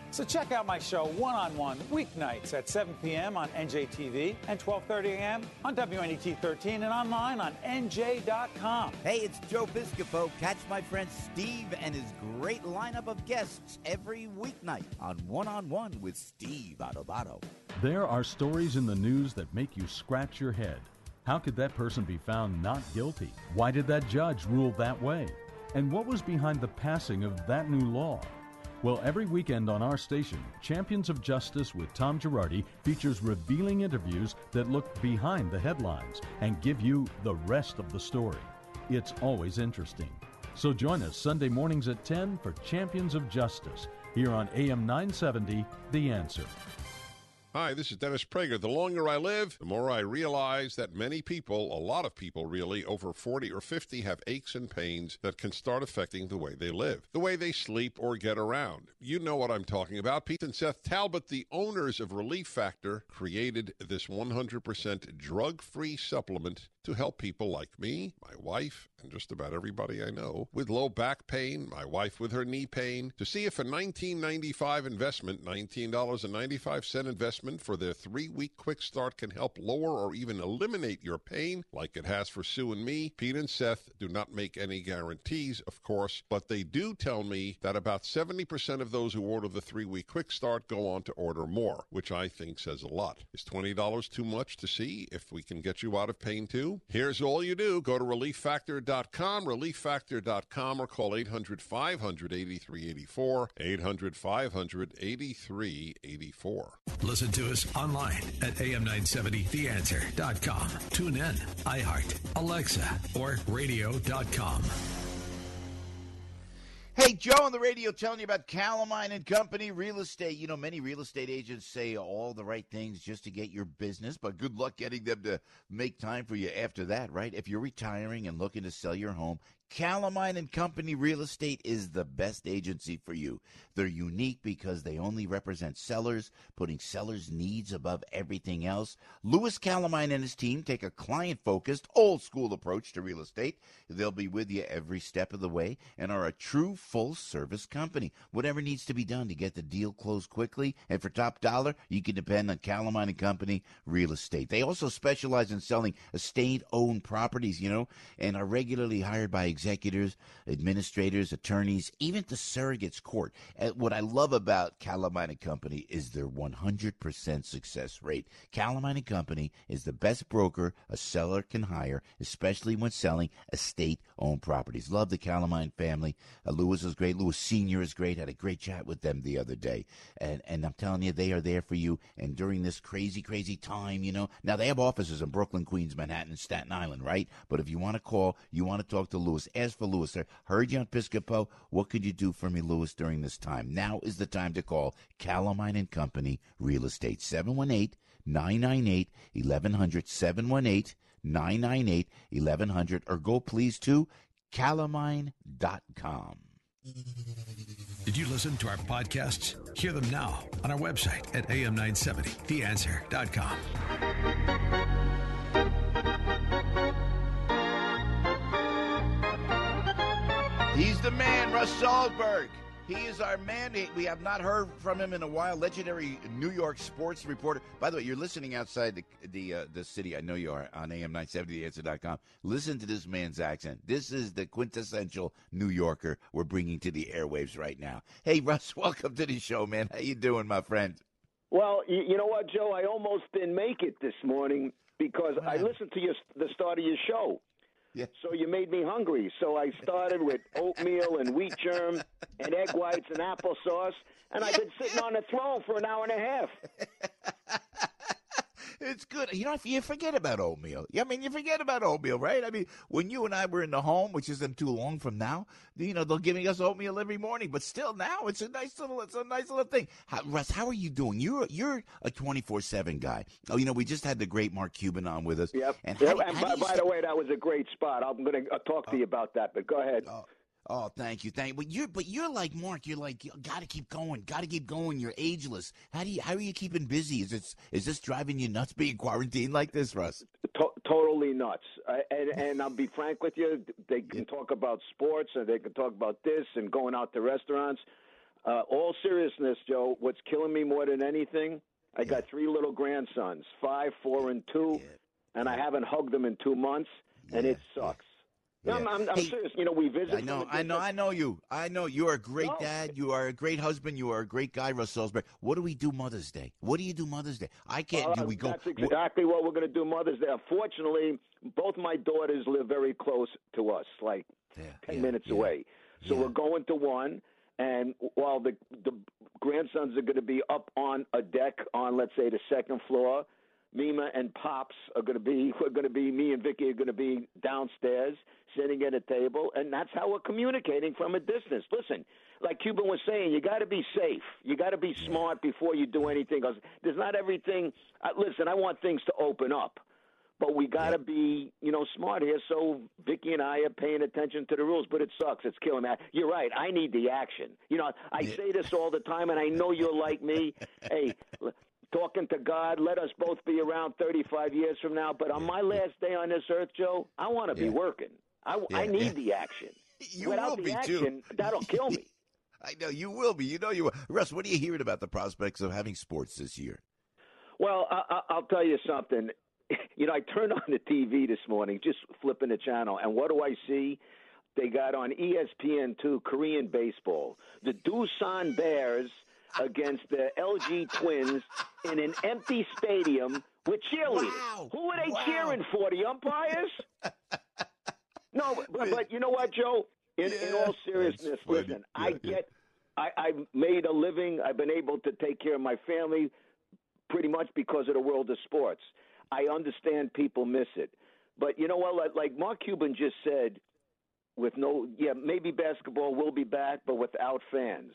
So check out my show, One on One, weeknights at seven p.m. on N J T V and twelve thirty a.m. on W N E T thirteen and online on N J dot com. Hey, it's Joe Piscopo. Catch my friend Steve and his great lineup of guests every weeknight on One on One with Steve Adubato. There are stories in the news that make you scratch your head. How could that person be found not guilty? Why did that judge rule that way? And what was behind the passing of that new law? Well, every weekend on our station, Champions of Justice with Tom Girardi features revealing interviews that look behind the headlines and give you the rest of the story. It's always interesting. So join us Sunday mornings at ten for Champions of Justice here on A M nine seventy, The Answer. Hi, this is Dennis Prager. The longer I live, the more I realize that many people, a lot of people really, over forty or fifty, have aches and pains that can start affecting the way they live, the way they sleep or get around. You know what I'm talking about. Pete and Seth Talbot, the owners of Relief Factor, created this one hundred percent drug-free supplement to help people like me, my wife, and just about everybody I know with low back pain, my wife with her knee pain. To see if a nineteen ninety-five investment, nineteen dollars and ninety-five cents investment for their three-week quick start can help lower or even eliminate your pain like it has for Sue and me. Pete and Seth do not make any guarantees, of course, but they do tell me that about seventy percent of those who order the three-week quick start go on to order more, which I think says a lot. Is twenty dollars too much to see if we can get you out of pain too? Here's all you do. Go to relief factor dot com, relief factor dot com, or call eight hundred, five hundred, eighty-three eighty-four, eight hundred, five hundred, eighty-three eighty-four. Listen to us online at A M nine seventy the answer dot com. Tune in, iHeart, Alexa, or radio dot com. Hey, Joe on the radio telling you about Calamine and Company Real Estate. You know, many real estate agents say all the right things just to get your business, but good luck getting them to make time for you after that, right? If you're retiring and looking to sell your home, Calamine and Company Real Estate is the best agency for you. They're unique because they only represent sellers, putting sellers' needs above everything else. Louis Calamine and his team take a client-focused, old-school approach to real estate. They'll be with you every step of the way and are a true full-service company. Whatever needs to be done to get the deal closed quickly and for top dollar, you can depend on Calamine and Company Real Estate. They also specialize in selling estate-owned properties, you know, and are regularly hired by executors, administrators, attorneys, even the surrogates court. And what I love about Calamine and Company is their one hundred percent success rate. Calamine and Company is the best broker a seller can hire, especially when selling estate-owned properties. Love the Calamine family. Uh, Louis is great. Louis Senior is great. Had a great chat with them the other day. And, and I'm telling you, they are there for you. And during this crazy, crazy time, you know. Now, they have offices in Brooklyn, Queens, Manhattan, and Staten Island, right? But if you want to call, you want to talk to Louis, ask for Louis. Sir, heard you on Piscopo. What could you do for me, Louis, during this time? Now is the time to call Calamine and Company Real Estate. seven one eight, nine nine eight, eleven hundred, seven one eight, nine nine eight, eleven hundred, or go please to calamine dot com. Did you listen to our podcasts? Hear them now on our website at A M nine seventy the answer dot com. He's the man, Russ Salzberg. He is our man. We have not heard from him in a while. Legendary New York sports reporter. By the way, you're listening outside the the, uh, the city. I know you are on A M nine seventy the answer dot com. Listen to this man's accent. This is the quintessential New Yorker we're bringing to the airwaves right now. Hey, Russ, welcome to the show, man. How you doing, my friend? Well, you, you know what, Joe? I almost didn't make it this morning because I listened to your, the start of your show. Yeah. So you made me hungry. So I started with oatmeal and wheat germ and egg whites and applesauce, and I've been sitting on the throne for an hour and a half. It's good. You know, if you forget about oatmeal. I mean, you forget about oatmeal, right? I mean, when you and I were in the home, which isn't too long from now, you know, they're giving us oatmeal every morning. But still, now it's a nice little, it's a nice little thing. How, Russ, how are you doing? You're you're a twenty-four seven guy. Oh, you know, we just had the great Mark Cuban on with us. Yep. And, yep. how, and how by, do by the way, that was a great spot. I'm going to uh, talk to oh. you about that. But go ahead. Oh. Oh, thank you, thank you. But you're, but you're like Mark. You're like, you got to keep going, got to keep going. You're ageless. How do you, how are you keeping busy? Is this, is this driving you nuts being quarantined like this, Russ? To- totally nuts. Uh, and, and I'll be frank with you. They can talk about sports and they can talk about this and going out to restaurants. Uh, all seriousness, Joe, what's killing me more than anything, I got three little grandsons, five, four, and two, and I haven't hugged them in two months, and it sucks. Yeah. I'm, I'm, I'm Hey, serious. You know, we visit. I know, from a I know, different- I know you. I know you are a great No. dad. You are a great husband. You are a great guy, Russ Salisbury. What do we do Mother's Day? What do you do Mother's Day? I can't. Uh, do we go? That's exactly what we're going to do Mother's Day. Unfortunately, both my daughters live very close to us, like ten yeah, minutes yeah, away. So yeah. we're going to one, and while the the grandsons are going to be up on a deck on, let's say, the second floor, Mima and Pops are going to be, we're going to be, me and Vicky are going to be downstairs sitting at a table, and that's how we're communicating from a distance. Listen, like Cuban was saying, you got to be safe. You got to be smart before you do anything else. There's not everything. Uh, listen, I want things to open up, but we got to be, you know, smart here. So Vicky and I are paying attention to the rules, but it sucks. It's killing me. You're right. I need the action. You know, I say this all the time, and I know you're like me. Hey, talking to God, let us both be around thirty-five years from now. But on my last day on this earth, Joe, I want to be working. I, I Yeah, need yeah. the action. You Without will the be, action, too. that'll kill me. I know you will be. You know you will. Russ, what are you hearing about the prospects of having sports this year? Well, I, I, I'll tell you something. You know, I turned on the T V this morning, just flipping the channel, and what do I see? They got on E S P N two Korean baseball. The Doosan Bears against the L G Twins in an empty stadium with cheerleaders. Wow. Who are they Wow. cheering for? The umpires? No, but, but, but you know what, Joe? In, in all seriousness, funny. listen, Yeah, I yeah. get, I, I've made a living. I've been able to take care of my family pretty much because of the world of sports. I understand people miss it. But you know what? Like, like Mark Cuban just said, with no, yeah, maybe basketball will be back, but without fans.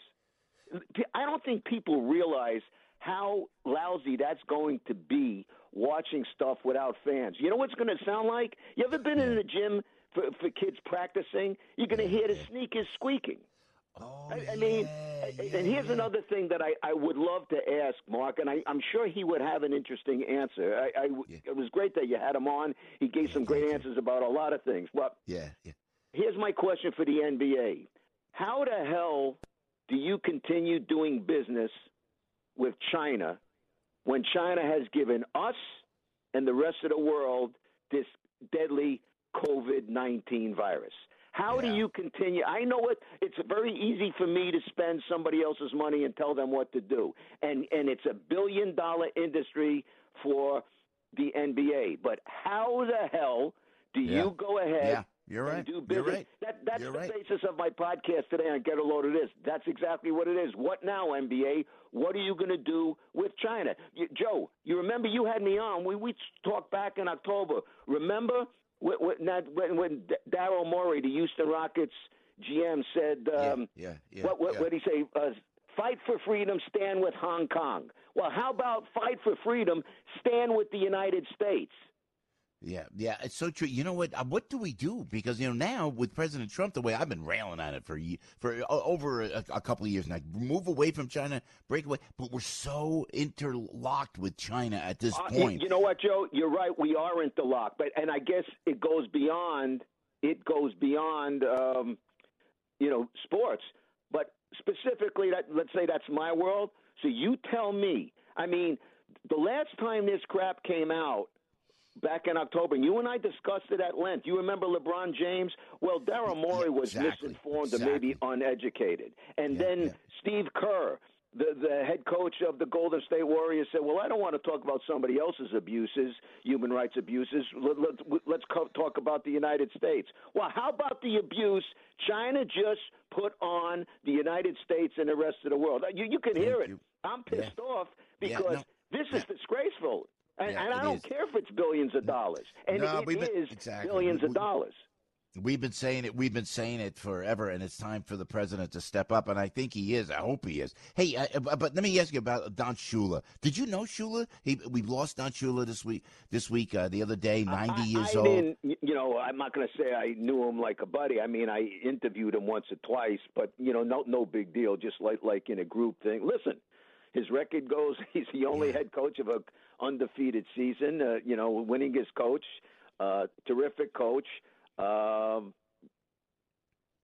I don't think people realize how lousy that's going to be watching stuff without fans. You know what it's going to sound like? You ever been in the gym for, for kids practicing? You're going to hear the sneakers squeaking. Oh, I, I mean, yeah, and here's yeah. another thing that I, I would love to ask Mark, and I, I'm sure he would have an interesting answer. I, I, Yeah. It was great that you had him on. He gave some great answers about a lot of things. But Yeah, yeah. here's my question for the N B A. How the hell do you continue doing business with China when China has given us and the rest of the world this deadly COVID nineteen virus? How do you continue? I know it. It's very easy for me to spend somebody else's money and tell them what to do, and and it's a billion dollar industry for the N B A. But how the hell do Yeah. you go ahead? Yeah, you're right. And do You're business? right. That that's You're the right. basis of my podcast today on Get a Load of This. That's exactly what it is. What now, N B A? What are you going to do with China? You, Joe, you remember you had me on. We we talked back in October. Remember when when, when Daryl Morey, the Houston Rockets G M, said, um, yeah, yeah, what what yeah. what did he say? Uh, fight for freedom, stand with Hong Kong. Well, how about fight for freedom, stand with the United States? Yeah, yeah, it's so true. You know what? Uh, what do we do? Because you know now with President Trump, the way I've been railing on it for ye- for uh, over a, a couple of years now, move away from China, break away. But we're so interlocked with China at this Uh, point. You know what, Joe? You're right. We are interlocked, but and I guess it goes beyond. It goes beyond, um, you know, sports. But specifically, that let's say that's my world. So you tell me. I mean, the last time this crap came out, back in October, and you and I discussed it at length. You remember LeBron James? Well, Daryl Morey was exactly, misinformed exactly. or maybe uneducated. And Yeah, then yeah. Steve Kerr, the, the head coach of the Golden State Warriors, said, well, I don't want to talk about somebody else's abuses, human rights abuses. Let, let, let's co- talk about the United States. Well, how about the abuse China just put on the United States and the rest of the world? You, you can hear it. you. I'm pissed off Yeah, because no. this is disgraceful. And, Yeah, and I it don't is. care if it's billions of dollars. And No, it we've been- is exactly. billions We- of dollars. We've been saying it. We've been saying it forever, and it's time for the president to step up. And I think he is. I hope he is. Hey, uh, but but let me ask you about Don Shula. Did you know Shula? He, we lost Don Shula this week. This week, uh, the other day, ninety I, years I old. didn't, you know, I'm not going to say I knew him like a buddy. I mean, I interviewed him once or twice, but, you know, no no big deal, just like, like in a group thing. Listen, his record goes, he's the only head coach of a undefeated season, uh, you know, winningest coach, uh, terrific coach. Um,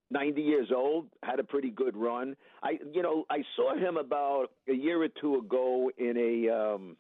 ninety years old, had a pretty good run. I, you know, I saw him about a year or two ago in a um,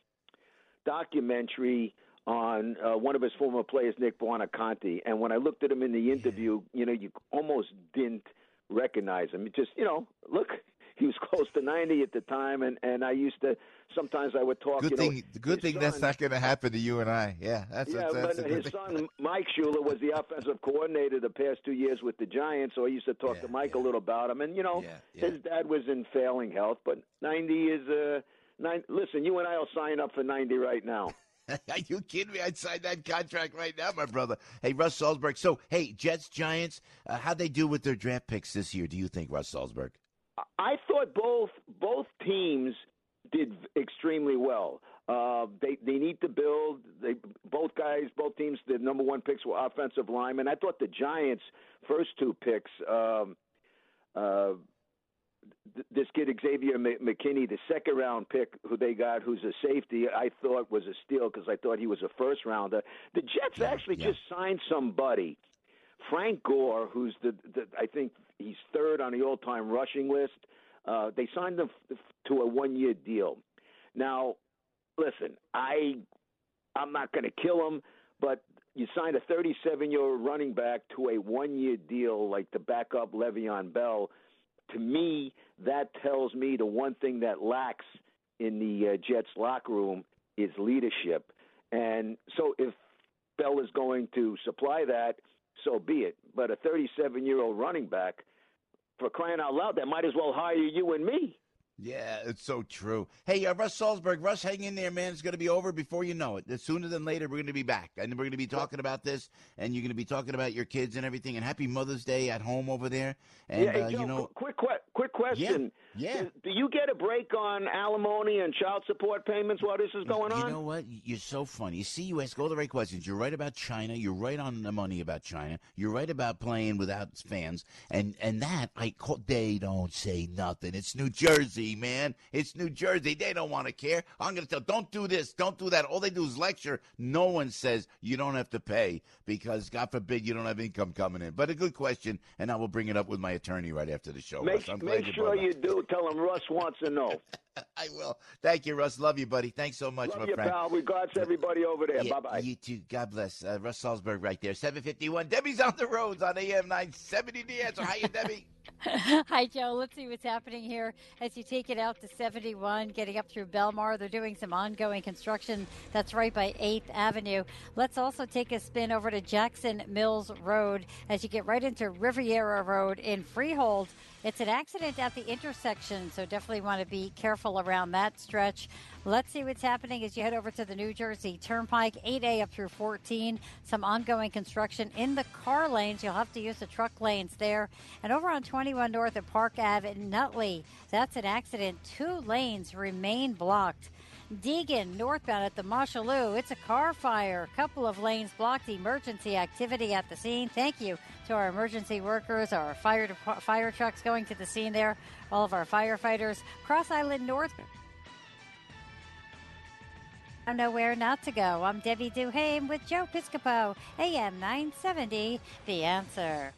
documentary on uh, one of his former players, Nick Buonaconti. And when I looked at him in the interview, you know, you almost didn't recognize him. It just, you know, look, he was close to ninety at the time, and, and I used to, sometimes I would talk, Good you know. thing, good thing son, that's not going to happen to you and I. Yeah, that's, yeah, that's, that's but a good his thing. son, Mike Schuler, was the offensive coordinator the past two years with the Giants, so I used to talk Yeah, to Mike yeah. a little about him. And, you know, Yeah, yeah. his dad was in failing health, but ninety is, uh, nine, listen, you and I will sign up for ninety right now. Are you kidding me? I'd sign that contract right now, my brother. Hey, Russ Salzberg. So, hey, Jets, Giants, uh, how'd they do with their draft picks this year, do you think, Russ Salzberg? I thought both both teams did extremely well. Uh, they they need to build. They both guys, both teams, the number one picks were offensive linemen. I thought the Giants' first two picks, um, uh, th- this kid Xavier McKinney, the second round pick who they got, who's a safety, I thought was a steal because I thought he was a first rounder. The Jets Yeah, actually yeah. just signed somebody, Frank Gore, who's the, the I think he's third on the all-time rushing list. Uh, they signed him f- to a one-year deal. Now, listen, I I'm not going to kill him, but you signed a thirty-seven-year-old running back to a one-year deal like to back up Le'Veon Bell. To me, that tells me the one thing that lacks in the uh, Jets locker room is leadership. And so if Bell is going to supply that, so be it. But a thirty-seven-year-old running back, for crying out loud, that might as well hire you and me. Yeah, it's so true. Hey, uh, Russ Salzberg, Russ, hang in there, man. It's going to be over before you know it. Sooner than later, we're going to be back. And we're going to be talking about this, and you're going to be talking about your kids and everything. And happy Mother's Day at home over there. And, yeah, hey, uh, Joe, you know, quick, quick, quick question. Yeah, yeah. Do, do you get a break on alimony and child support payments while this is going on? You know what? You're so funny. You see, you ask all the right questions. You're right about China. You're right on the money about China. You're right about playing without fans. And and that, I call, they don't say nothing. It's New Jersey, man. It's New Jersey. They don't want to care. I'm going to tell, don't do this, don't do that. All they do is lecture. No one says you don't have to pay because, God forbid, you don't have income coming in. But a good question, and I will bring it up with my attorney right after the show. Make, Russ. I'm glad make you sure brought it up. you do. Tell him Russ wants to know. I will. Thank you, Russ. Love you, buddy. Thanks so much, Love my you, friend. pal. Regards to everybody over there. Yeah, Bye-bye. You too. God bless. Uh, Russ Salzberg right there. seven fifty-one. Debbie's on the roads on A M nine seventy. The Answer. Hi, Debbie. Hi, Joe. Let's see what's happening here as you take it out to seventy-one, getting up through Belmar. They're doing some ongoing construction. That's right by eighth Avenue. Let's also take a spin over to Jackson Mills Road as you get right into Riviera Road in Freehold. It's an accident at the intersection, so definitely want to be careful around that stretch. Let's see what's happening as you head over to the New Jersey Turnpike, eight A up through fourteen. Some ongoing construction in the car lanes. You'll have to use the truck lanes there. And over on twenty-one North at Park Ave in Nutley, that's an accident. Two lanes remain blocked. Deegan, northbound at the Marshalloo, it's a car fire. Couple of lanes blocked. Emergency activity at the scene. Thank you to our emergency workers, our fire fire trucks going to the scene there, all of our firefighters. Cross Island North. Nowhere not to go. I'm Debbie Duhame with Joe Piscopo, A M nine seventy, The Answer.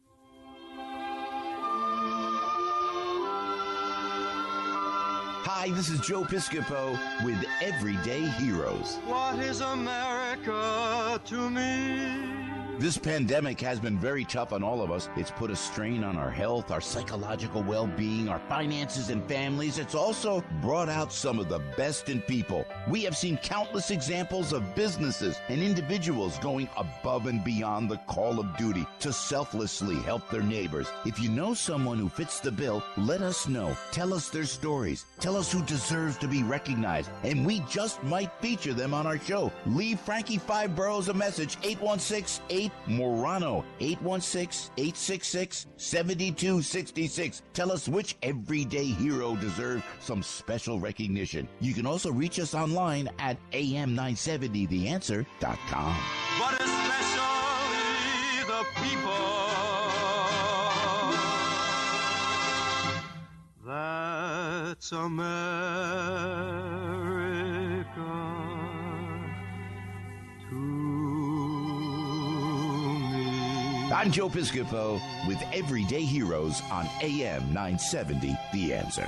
Hi, this is Joe Piscopo with Everyday Heroes. What is America to me? This pandemic has been very tough on all of us. It's put a strain on our health, our psychological well-being, our finances and families. It's also brought out some of the best in people. We have seen countless examples of businesses and individuals going above and beyond the call of duty to selflessly help their neighbors. If you know someone who fits the bill, let us know. Tell us their stories. Tell us who deserves to be recognized, and we just might feature them on our show. Leave Frankie Five Boroughs a message, eight one six, eight Morano, eight one six, eight six six, seven two six six. Tell us which everyday hero deserves some special recognition. You can also reach us online at A M nine seventy the answer dot com. But especially the people. That's America. To me. I'm Joe Piscopo with Everyday Heroes on A M nine seventy, The Answer.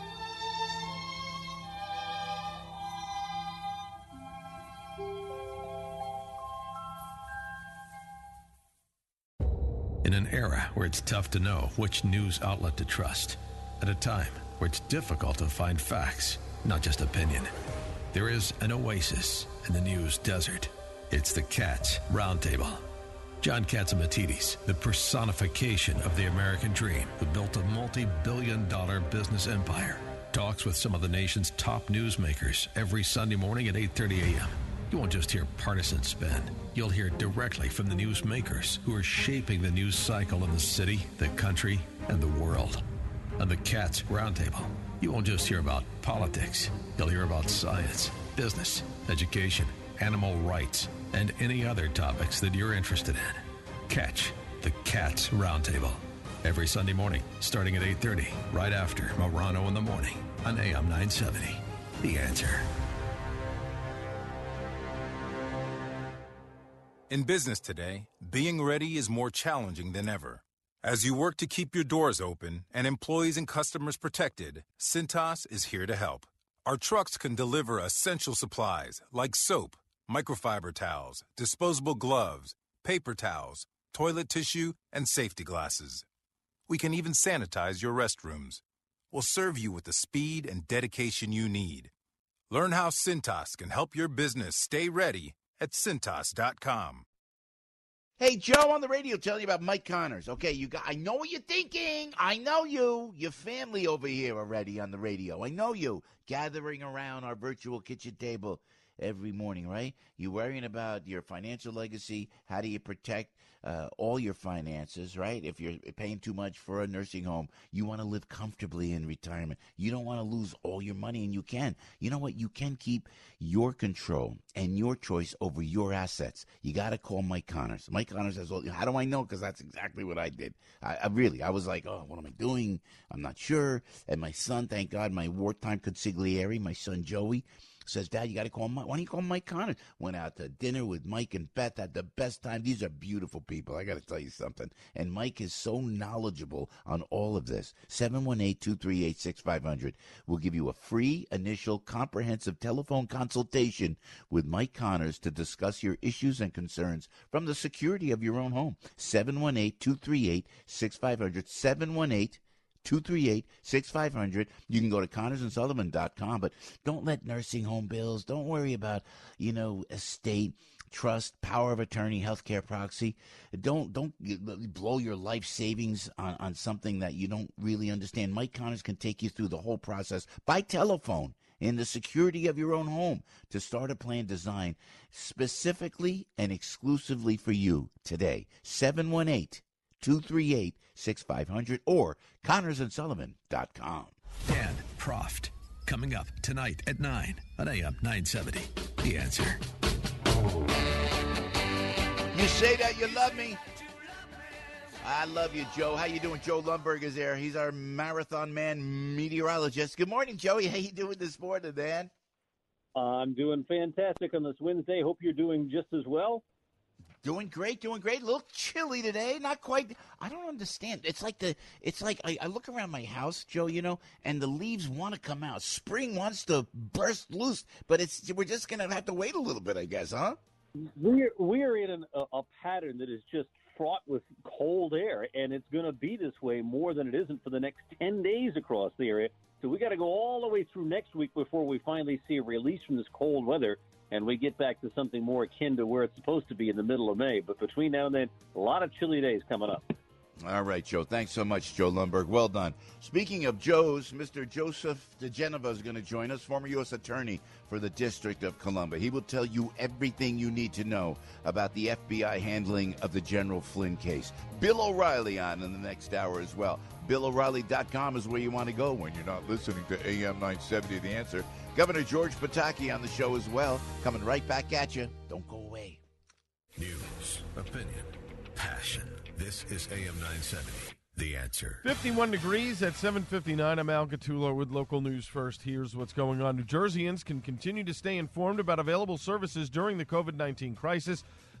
In an era where it's tough to know which news outlet to trust, at a time where it's difficult to find facts, not just opinion, there is an oasis in the news desert. It's the Cats Roundtable. John Catsimatidis, the personification of the American dream, who built a multi-billion dollar business empire, talks with some of the nation's top newsmakers every Sunday morning at eight thirty a.m. You won't just hear partisan spin. You'll hear directly from the newsmakers who are shaping the news cycle in the city, the country, and the world. On the Cats Roundtable, you won't just hear about politics. You'll hear about science, business, education, animal rights, and any other topics that you're interested in. Catch the Cats Roundtable every Sunday morning, starting at eight thirty, right after Morano in the Morning on A M nine seventy. The Answer. In business today, being ready is more challenging than ever. As you work to keep your doors open and employees and customers protected, Cintas is here to help. Our trucks can deliver essential supplies like soap, microfiber towels, disposable gloves, paper towels, toilet tissue, and safety glasses. We can even sanitize your restrooms. We'll serve you with the speed and dedication you need. Learn how Cintas can help your business stay ready at Cintas dot com. Hey, Joe, on the radio telling you about Mike Connors. Okay, you got. I know what you're thinking. I know you. Your family over here already on the radio. I know you. Gathering around our virtual kitchen table every morning, right? You're worrying about your financial legacy. How do you protect uh, all your finances, right? If you're paying too much for a nursing home, you want to live comfortably in retirement. You don't want to lose all your money, and you can. You know what? You can keep your control and your choice over your assets. You got to call Mike Connors. Mike Connors has all. How do I know? Because that's exactly what I did. I, I really, I was like, oh, what am I doing? I'm not sure. And my son, thank God, my wartime consigliere, my son Joey, says, Dad, you got to call Mike. Why don't you call Mike Connors? Went out to dinner with Mike and Beth, had the best time. These are beautiful people. I got to tell you something. And Mike is so knowledgeable on all of this. seven one eight, two three eight, six five zero zero will give you a free initial comprehensive telephone consultation with Mike Connors to discuss your issues and concerns from the security of your own home. seven one eight, two three eight, six five zero zero. seven one eight, two three eight, six five zero zero. You can go to Connors and Sullivan dot com, but don't let nursing home bills, don't worry about, you know, estate, trust, power of attorney, healthcare proxy. Don't don't blow your life savings on, on something that you don't really understand. Mike Connors can take you through the whole process by telephone in the security of your own home to start a plan designed specifically and exclusively for you today. seven one eight, two three eight, six five zero zero or Connors and Sullivan dot com. Dan Proft, coming up tonight at nine on A M nine seventy. The Answer. You say that you love me. I love you, Joe. How you doing? Joe Lundberg is there. He's our marathon man meteorologist. Good morning, Joey. How you doing this morning, man? I'm doing fantastic on this Wednesday. Hope you're doing just as well. Doing great, doing great. A little chilly today. Not quite. I don't understand. It's like the. It's like I, I look around my house, Joe. You know, and the leaves want to come out. Spring wants to burst loose, but it's. We're just gonna have to wait a little bit, I guess, huh? We're we're in an, a, a pattern that is just fraught with cold air, and it's going to be this way more than it isn't for the next ten days across the area. So we got to go all the way through next week before we finally see a release from this cold weather, and we get back to something more akin to where it's supposed to be in the middle of May. But between now and then, a lot of chilly days coming up. All right, Joe. Thanks so much, Joe Lundberg. Well done. Speaking of Joes, Mister Joseph DeGenova is going to join us, former U S attorney for the District of Columbia. He will tell you everything you need to know about the F B I handling of the General Flynn case. Bill O'Reilly on in the next hour as well. Bill O'Reilly dot com is where you want to go when you're not listening to A M nine seventy, The Answer. Governor George Pataki on the show as well. Coming right back at you. Don't go away. News, opinion, passion. This is A M nine seventy, The Answer. fifty-one degrees at seven fifty-nine. I'm Al Gattulo with local news first. Here's what's going on. New Jerseyans can continue to stay informed about available services during the COVID nineteen crisis.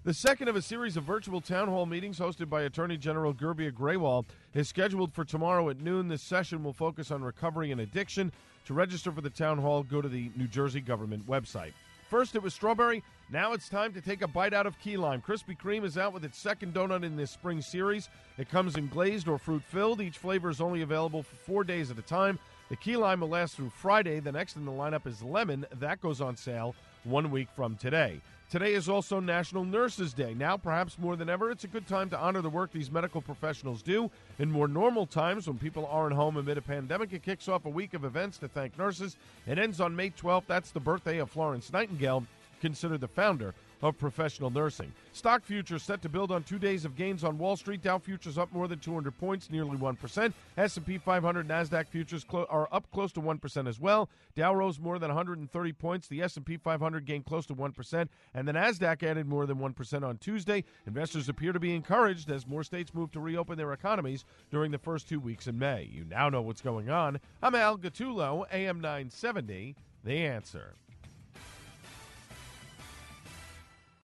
The second of a series of virtual town hall meetings hosted by Attorney General Gerbia Graywall is scheduled for tomorrow at noon. This session will focus on recovery and addiction. To register for the town hall, go to the New Jersey government website. First, it was strawberry. Now it's time to take a bite out of key lime. Krispy Kreme is out with its second donut in this spring series. It comes in glazed or fruit-filled. Each flavor is only available for four days at a time. The key lime will last through Friday. The next in the lineup is lemon. That goes on sale one week from today. Today is also National Nurses Day. Now, perhaps more than ever, it's a good time to honor the work these medical professionals do. In more normal times, when people aren't home amid a pandemic, it kicks off a week of events to thank nurses. It ends on May twelfth. That's the birthday of Florence Nightingale, considered the founder of professional nursing. Stock futures set to build on two days of gains on Wall Street. Dow futures up more than two hundred points, nearly one percent. S and P five hundred, NASDAQ futures clo- are up close to one percent as well. Dow rose more than one hundred thirty points. The S and P five hundred gained close to one percent. And the NASDAQ added more than one percent on Tuesday. Investors appear to be encouraged as more states move to reopen their economies during the first two weeks in May. You now know what's going on. I'm Al Gattullo, A M nine seventy, The Answer.